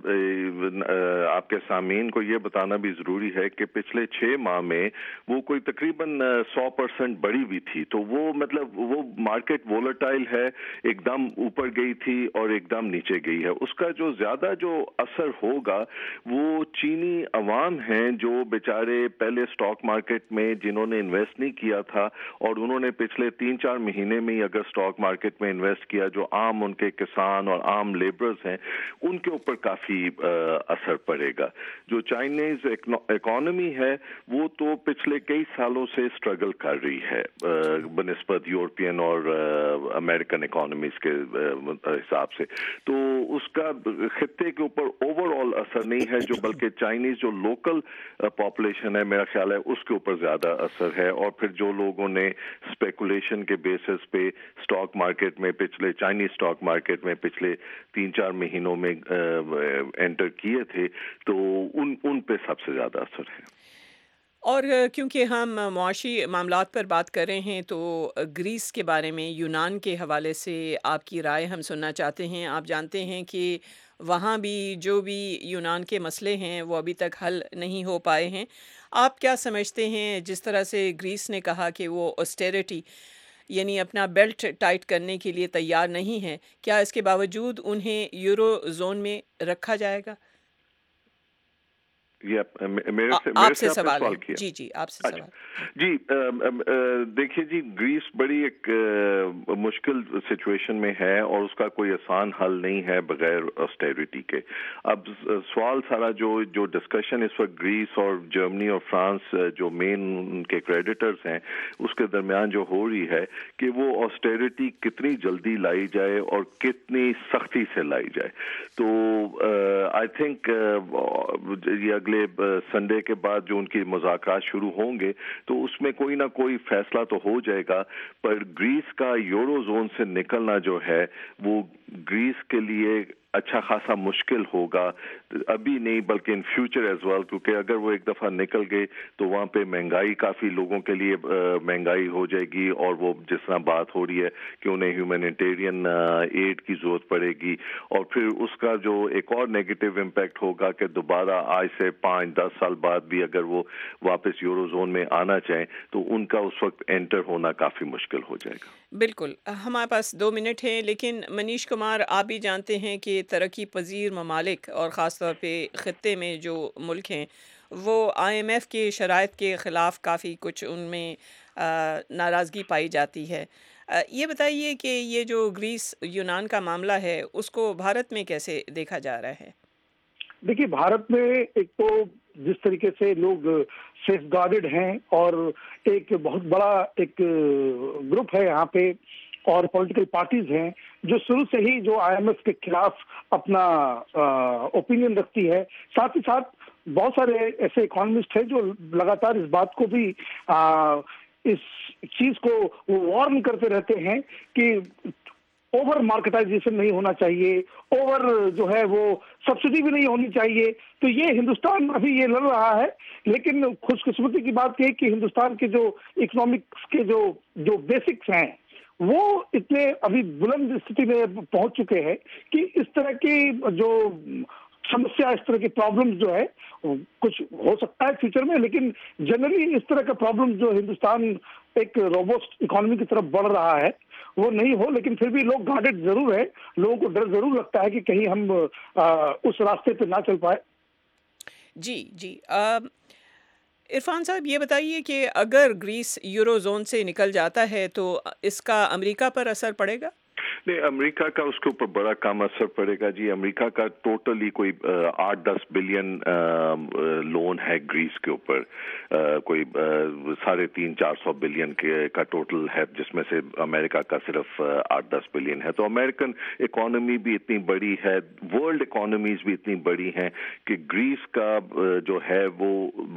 آپ کے سامعین کو یہ بتانا بھی ضروری ہے کہ پچھلے چھ ماہ میں وہ کوئی تقریباً سو پرسنٹ بڑی بھی تھی. تو وہ مطلب وہ مارکیٹ وولٹائل ہے، ایک دم اوپر گئی تھی اور ایک دم نیچے گئی ہے. اس کا جو زیادہ جو اثر ہوگا وہ چینی عوام ہیں جو بیچارے پہلے اسٹاک مارکیٹ میں جنہوں نے انویسٹ نہیں کیا تھا اور انہوں نے پچھلے تین چار مہینے میں اگر اسٹاک مارکیٹ میں انویسٹ کیا، جو عام ان کے کسان اور عام لیبرز ہیں، ان کے اوپر کافی اثر پڑے گا. جو چائنیز اکانومی ہے وہ تو پچھلے کئی سالوں سے اسٹرگل کر رہی ہے بنسبت یورپین اور امریکن اکانومیز کے حساب سے. تو اس کا خطے کے اوپر اوور آل اثر نہیں ہے، جو بلکہ چائنیز جو لوکل پاپولیشن ہے میرا خیال ہے اس کے اوپر زیادہ اثر ہے. اور پھر جو لوگوں نے اسپیکولیشن کے بیسس پہ اسٹاک مارکیٹ میں پچھلے چائنیز اسٹاک مارکیٹ میں پچھلے تین چار مہینوں میں انٹر کیے تھے، تو ان ان پہ سب سے زیادہ اثر ہے. اور کیونکہ ہم معاشی معاملات پر بات کر رہے ہیں تو گریس کے بارے میں، یونان کے حوالے سے آپ کی رائے ہم سننا چاہتے ہیں. آپ جانتے ہیں کہ وہاں بھی جو بھی یونان کے مسئلے ہیں وہ ابھی تک حل نہیں ہو پائے ہیں. آپ کیا سمجھتے ہیں جس طرح سے گریس نے کہا کہ وہ آسٹیرٹی یعنی اپنا بیلٹ ٹائٹ کرنے کے لیے تیار نہیں ہے، کیا اس کے باوجود انہیں یورو زون میں رکھا جائے گا؟ یہ میرے سے آپ سے سوال ہے. جی جی آپ سے سوال. جی دیکھیے جی، گریس بڑی ایک مشکل سچویشن میں ہے اور اس کا کوئی آسان حل نہیں ہے بغیر آسٹیرٹی کے. اب سوال سارا جو جو ڈسکشن اس وقت گریس اور جرمنی اور فرانس جو مین ان کے کریڈیٹرز ہیں اس کے درمیان جو ہو رہی ہے کہ وہ آسٹیرٹی کتنی جلدی لائی جائے اور کتنی سختی سے لائی جائے. تو آئی تھنک یہ اگلے سنڈے کے بعد جو ان کی مذاکرات شروع ہوں گے تو اس میں کوئی نہ کوئی فیصلہ تو ہو جائے گا. پر گریس کا یورو زون سے نکلنا جو ہے وہ گریس کے لیے اچھا خاصا مشکل ہوگا, ابھی نہیں بلکہ ان فیوچر ایز ویل, کیونکہ اگر وہ ایک دفعہ نکل گئے تو وہاں پہ مہنگائی کافی لوگوں کے لیے مہنگائی ہو جائے گی, اور وہ جس طرح بات ہو رہی ہے کہ انہیں ہیومینیٹیرین ایڈ کی ضرورت پڑے گی, اور پھر اس کا جو ایک اور نیگیٹو امپیکٹ ہوگا کہ دوبارہ آج سے پانچ دس سال بعد بھی اگر وہ واپس یورو زون میں آنا چاہیں تو ان کا اس وقت انٹر ہونا کافی مشکل ہو جائے گا. بالکل, ہمارے پاس دو منٹ ہیں, لیکن منیش کمار آپ بھی جانتے ہیں کہ ترقی پذیر ممالک اور خاص طور پہ خطے میں جو ملک ہیں وہ آئی ایم ایف کے شرائط کے خلاف کافی کچھ ان میں ناراضگی پائی جاتی ہے. یہ بتائیے کہ یہ جو گریس یونان کا معاملہ ہے اس کو بھارت میں کیسے دیکھا جا رہا ہے؟ دیکھیے, بھارت میں ایک تو جس طریقے سے لوگ سیف گارڈڈ ہیں اور ایک بہت بڑا ایک گروپ ہے یہاں پہ اور پولیٹیکل پارٹیز ہیں جو شروع سے ہی جو آئی ایم ایف کے خلاف اپنا اوپینین رکھتی ہے. ساتھ ہی ساتھ بہت سارے ایسے اکانومسٹ ہیں جو لگاتار اس بات کو بھی اس چیز کو وارن کرتے رہتے ہیں کہ اوور مارکیٹائزیشن نہیں ہونا چاہیے, اوور جو ہے وہ سبسڈی بھی نہیں ہونی چاہیے. تو یہ ہندوستان ابھی یہ لڑ رہا ہے, لیکن خوش قسمتی کی بات یہ کہ ہندوستان کے جو اکنامکس کے جو جو بیسکس ہیں وہ اتنے ابھی بلند استھتی میں پہنچ چکے ہیں کہ اس طرح کی جو سمسیا, اس طرح کی پرابلمز جو ہے کچھ ہو سکتا ہے فیوچر میں, لیکن جنرلی اس طرح کا پرابلم جو ہندوستان ایک روبوسٹ اکانومی کی طرف بڑھ رہا ہے وہ نہیں ہو. لیکن پھر بھی لوگ گارڈڈ ضرور ہے, لوگوں کو ڈر ضرور لگتا ہے کہ کہیں ہم اس راستے پہ نہ چل پائے. جی جی عرفان صاحب, یہ بتائیے کہ اگر گریس یورو زون سے نکل جاتا ہے تو اس کا امریکہ پر اثر پڑے گا؟ نہیں, امریکہ کا اس کے اوپر بڑا کم اثر پڑے گا جی. امریکہ کا ٹوٹلی کوئی آٹھ دس بلین لون ہے گریس کے اوپر, کوئی ساڑھے تین چار سو بلین کے کا ٹوٹل ہے, جس میں سے امریکہ کا صرف آٹھ دس بلین ہے. تو امریکن اکانومی بھی اتنی بڑی ہے, ورلڈ اکانومیز بھی اتنی بڑی ہیں کہ گریس کا جو ہے وہ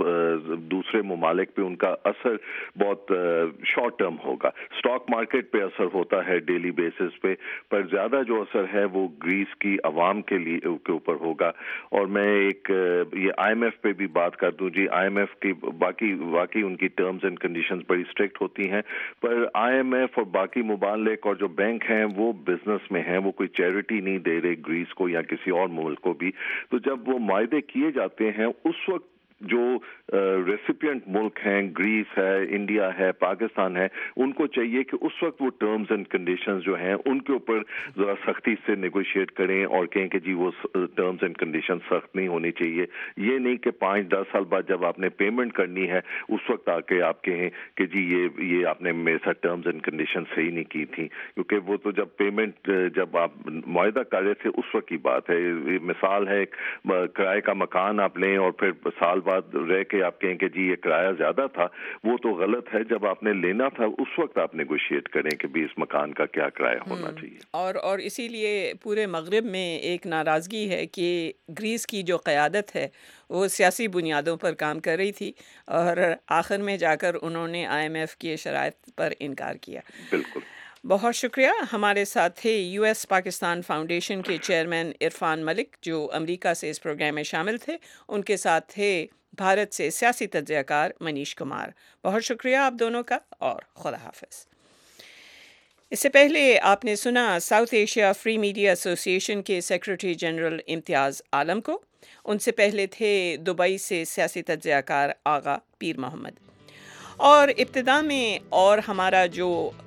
دوسرے ممالک پہ ان کا اثر بہت شارٹ ٹرم ہوگا. اسٹاک مارکیٹ پہ اثر ہوتا ہے ڈیلی بیسس پہ, پر زیادہ جو اثر ہے وہ گریس کی عوام کے لیے کے اوپر ہوگا. اور میں ایک یہ آئی ایم ایف پہ بھی بات کر دوں جی. آئی ایم ایف کی باقی واقعی ان کی ٹرمز اینڈ کنڈیشنز بڑی اسٹرکٹ ہوتی ہیں, پر آئی ایم ایف اور باقی ممالک اور جو بینک ہیں وہ بزنس میں ہیں, وہ کوئی چیریٹی نہیں دے رہے گریس کو یا کسی اور ملک کو بھی. تو جب وہ معاہدے کیے جاتے ہیں اس وقت جو ریسیپینٹ ملک ہیں, گریس ہے, انڈیا ہے, پاکستان ہے, ان کو چاہیے کہ اس وقت وہ ٹرمز اینڈ کنڈیشنز جو ہیں ان کے اوپر ذرا سختی سے نیگوشیٹ کریں اور کہیں کہ جی وہ ٹرمز اینڈ کنڈیشن سخت نہیں ہونی چاہیے. یہ نہیں کہ پانچ دس سال بعد جب آپ نے پیمنٹ کرنی ہے اس وقت آ کے آپ کہیں کہ جی یہ یہ آپ نے میرے ساتھ ٹرمز اینڈ کنڈیشن صحیح نہیں کی تھیں, کیونکہ وہ تو جب پیمنٹ جب آپ معاہدہ کر رہے تھے اس وقت کی بات ہے. مثال ہے, کرائے کا مکان آپ لیں اور پھر سال بعد رہ کے آپ کہیں کہ جی یہ کرایہ زیادہ تھا, وہ تو غلط ہے. جب آپ نے لینا تھا اس وقت آپ نیگوشیٹ کریں کہ بھی اس مکان کا کیا کرایہ ہونا چاہیے. اور اور اسی لیے پورے مغرب میں ایک ناراضگی ہے کہ گریس کی جو قیادت ہے وہ سیاسی بنیادوں پر کام کر رہی تھی اور آخر میں جا کر انہوں نے آئی ایم ایف کی شرائط پر انکار کیا. بالکل, بہت شکریہ. ہمارے ساتھ تھے یو ایس پاکستان فاؤنڈیشن کے چیئرمین عرفان ملک جو امریکہ سے اس پروگرام میں شامل تھے. ان کے ساتھ تھے بھارت سے سیاسی تجزیہ کار منیش کمار. بہت شکریہ آپ دونوں کا اور خدا حافظ. اس سے پہلے آپ نے سنا ساؤتھ ایشیا فری میڈیا ایسوسی ایشن کے سیکرٹری جنرل امتیاز عالم کو. ان سے پہلے تھے دبئی سے سیاسی تجزیہ کار آغا پیر محمد. اور ابتدا میں اور ہمارا جو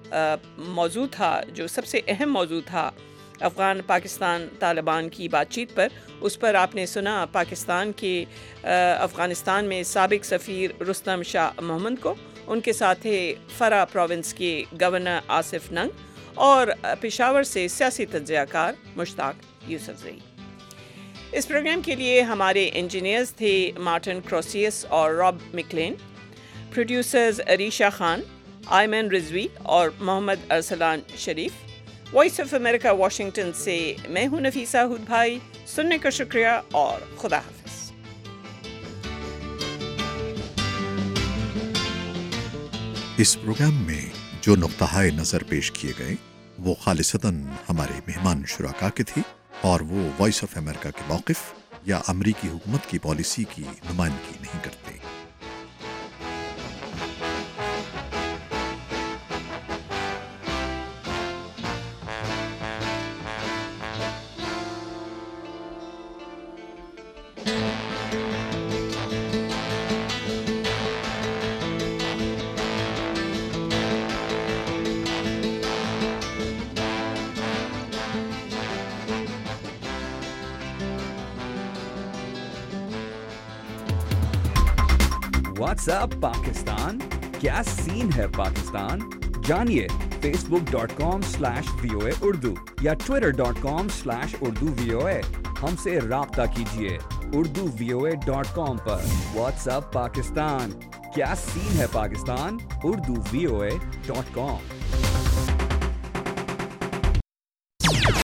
موضوع تھا, جو سب سے اہم موضوع تھا افغان پاکستان طالبان کی بات چیت پر, اس پر آپ نے سنا پاکستان کے افغانستان میں سابق سفیر رستم شاہ محمد کو. ان کے ساتھ تھے فرا پروونس کے گورنر آصف ننگ اور پشاور سے سیاسی تجزیہ کار مشتاق یوسف زئی. اس پروگرام کے لیے ہمارے انجینئرز تھے مارٹن کروسیس اور Rob McLean. Producers Areesha Khan, Aiman Rizvi اور Muhammad Arsalan Sharif. Voice of America Washington سے میں ہوں نفیسہ ہود بھائی. سننے کا شکریہ اور خدا حافظ. اس پروگرام میں جو نقطۂ نظر پیش کیے گئے وہ خالصتاً ہمارے مہمان شرکاء کے تھے اور وہ وائس آف امریکہ کے موقف یا امریکی حکومت کی پالیسی کی نمائندگی نہیں کرتے۔ واٹس اپ پاکستان، کیا سین ہے پاکستان؟ جانیے Facebook dot com slash V O A Urdu یا Twitter dot com slash Urdu V O A, ہم سے رابطہ کیجیے Urdu V O A dot com پر۔ واٹس اپ پاکستان، کیا سین ہے Pakistan, Urdu V O A dot com.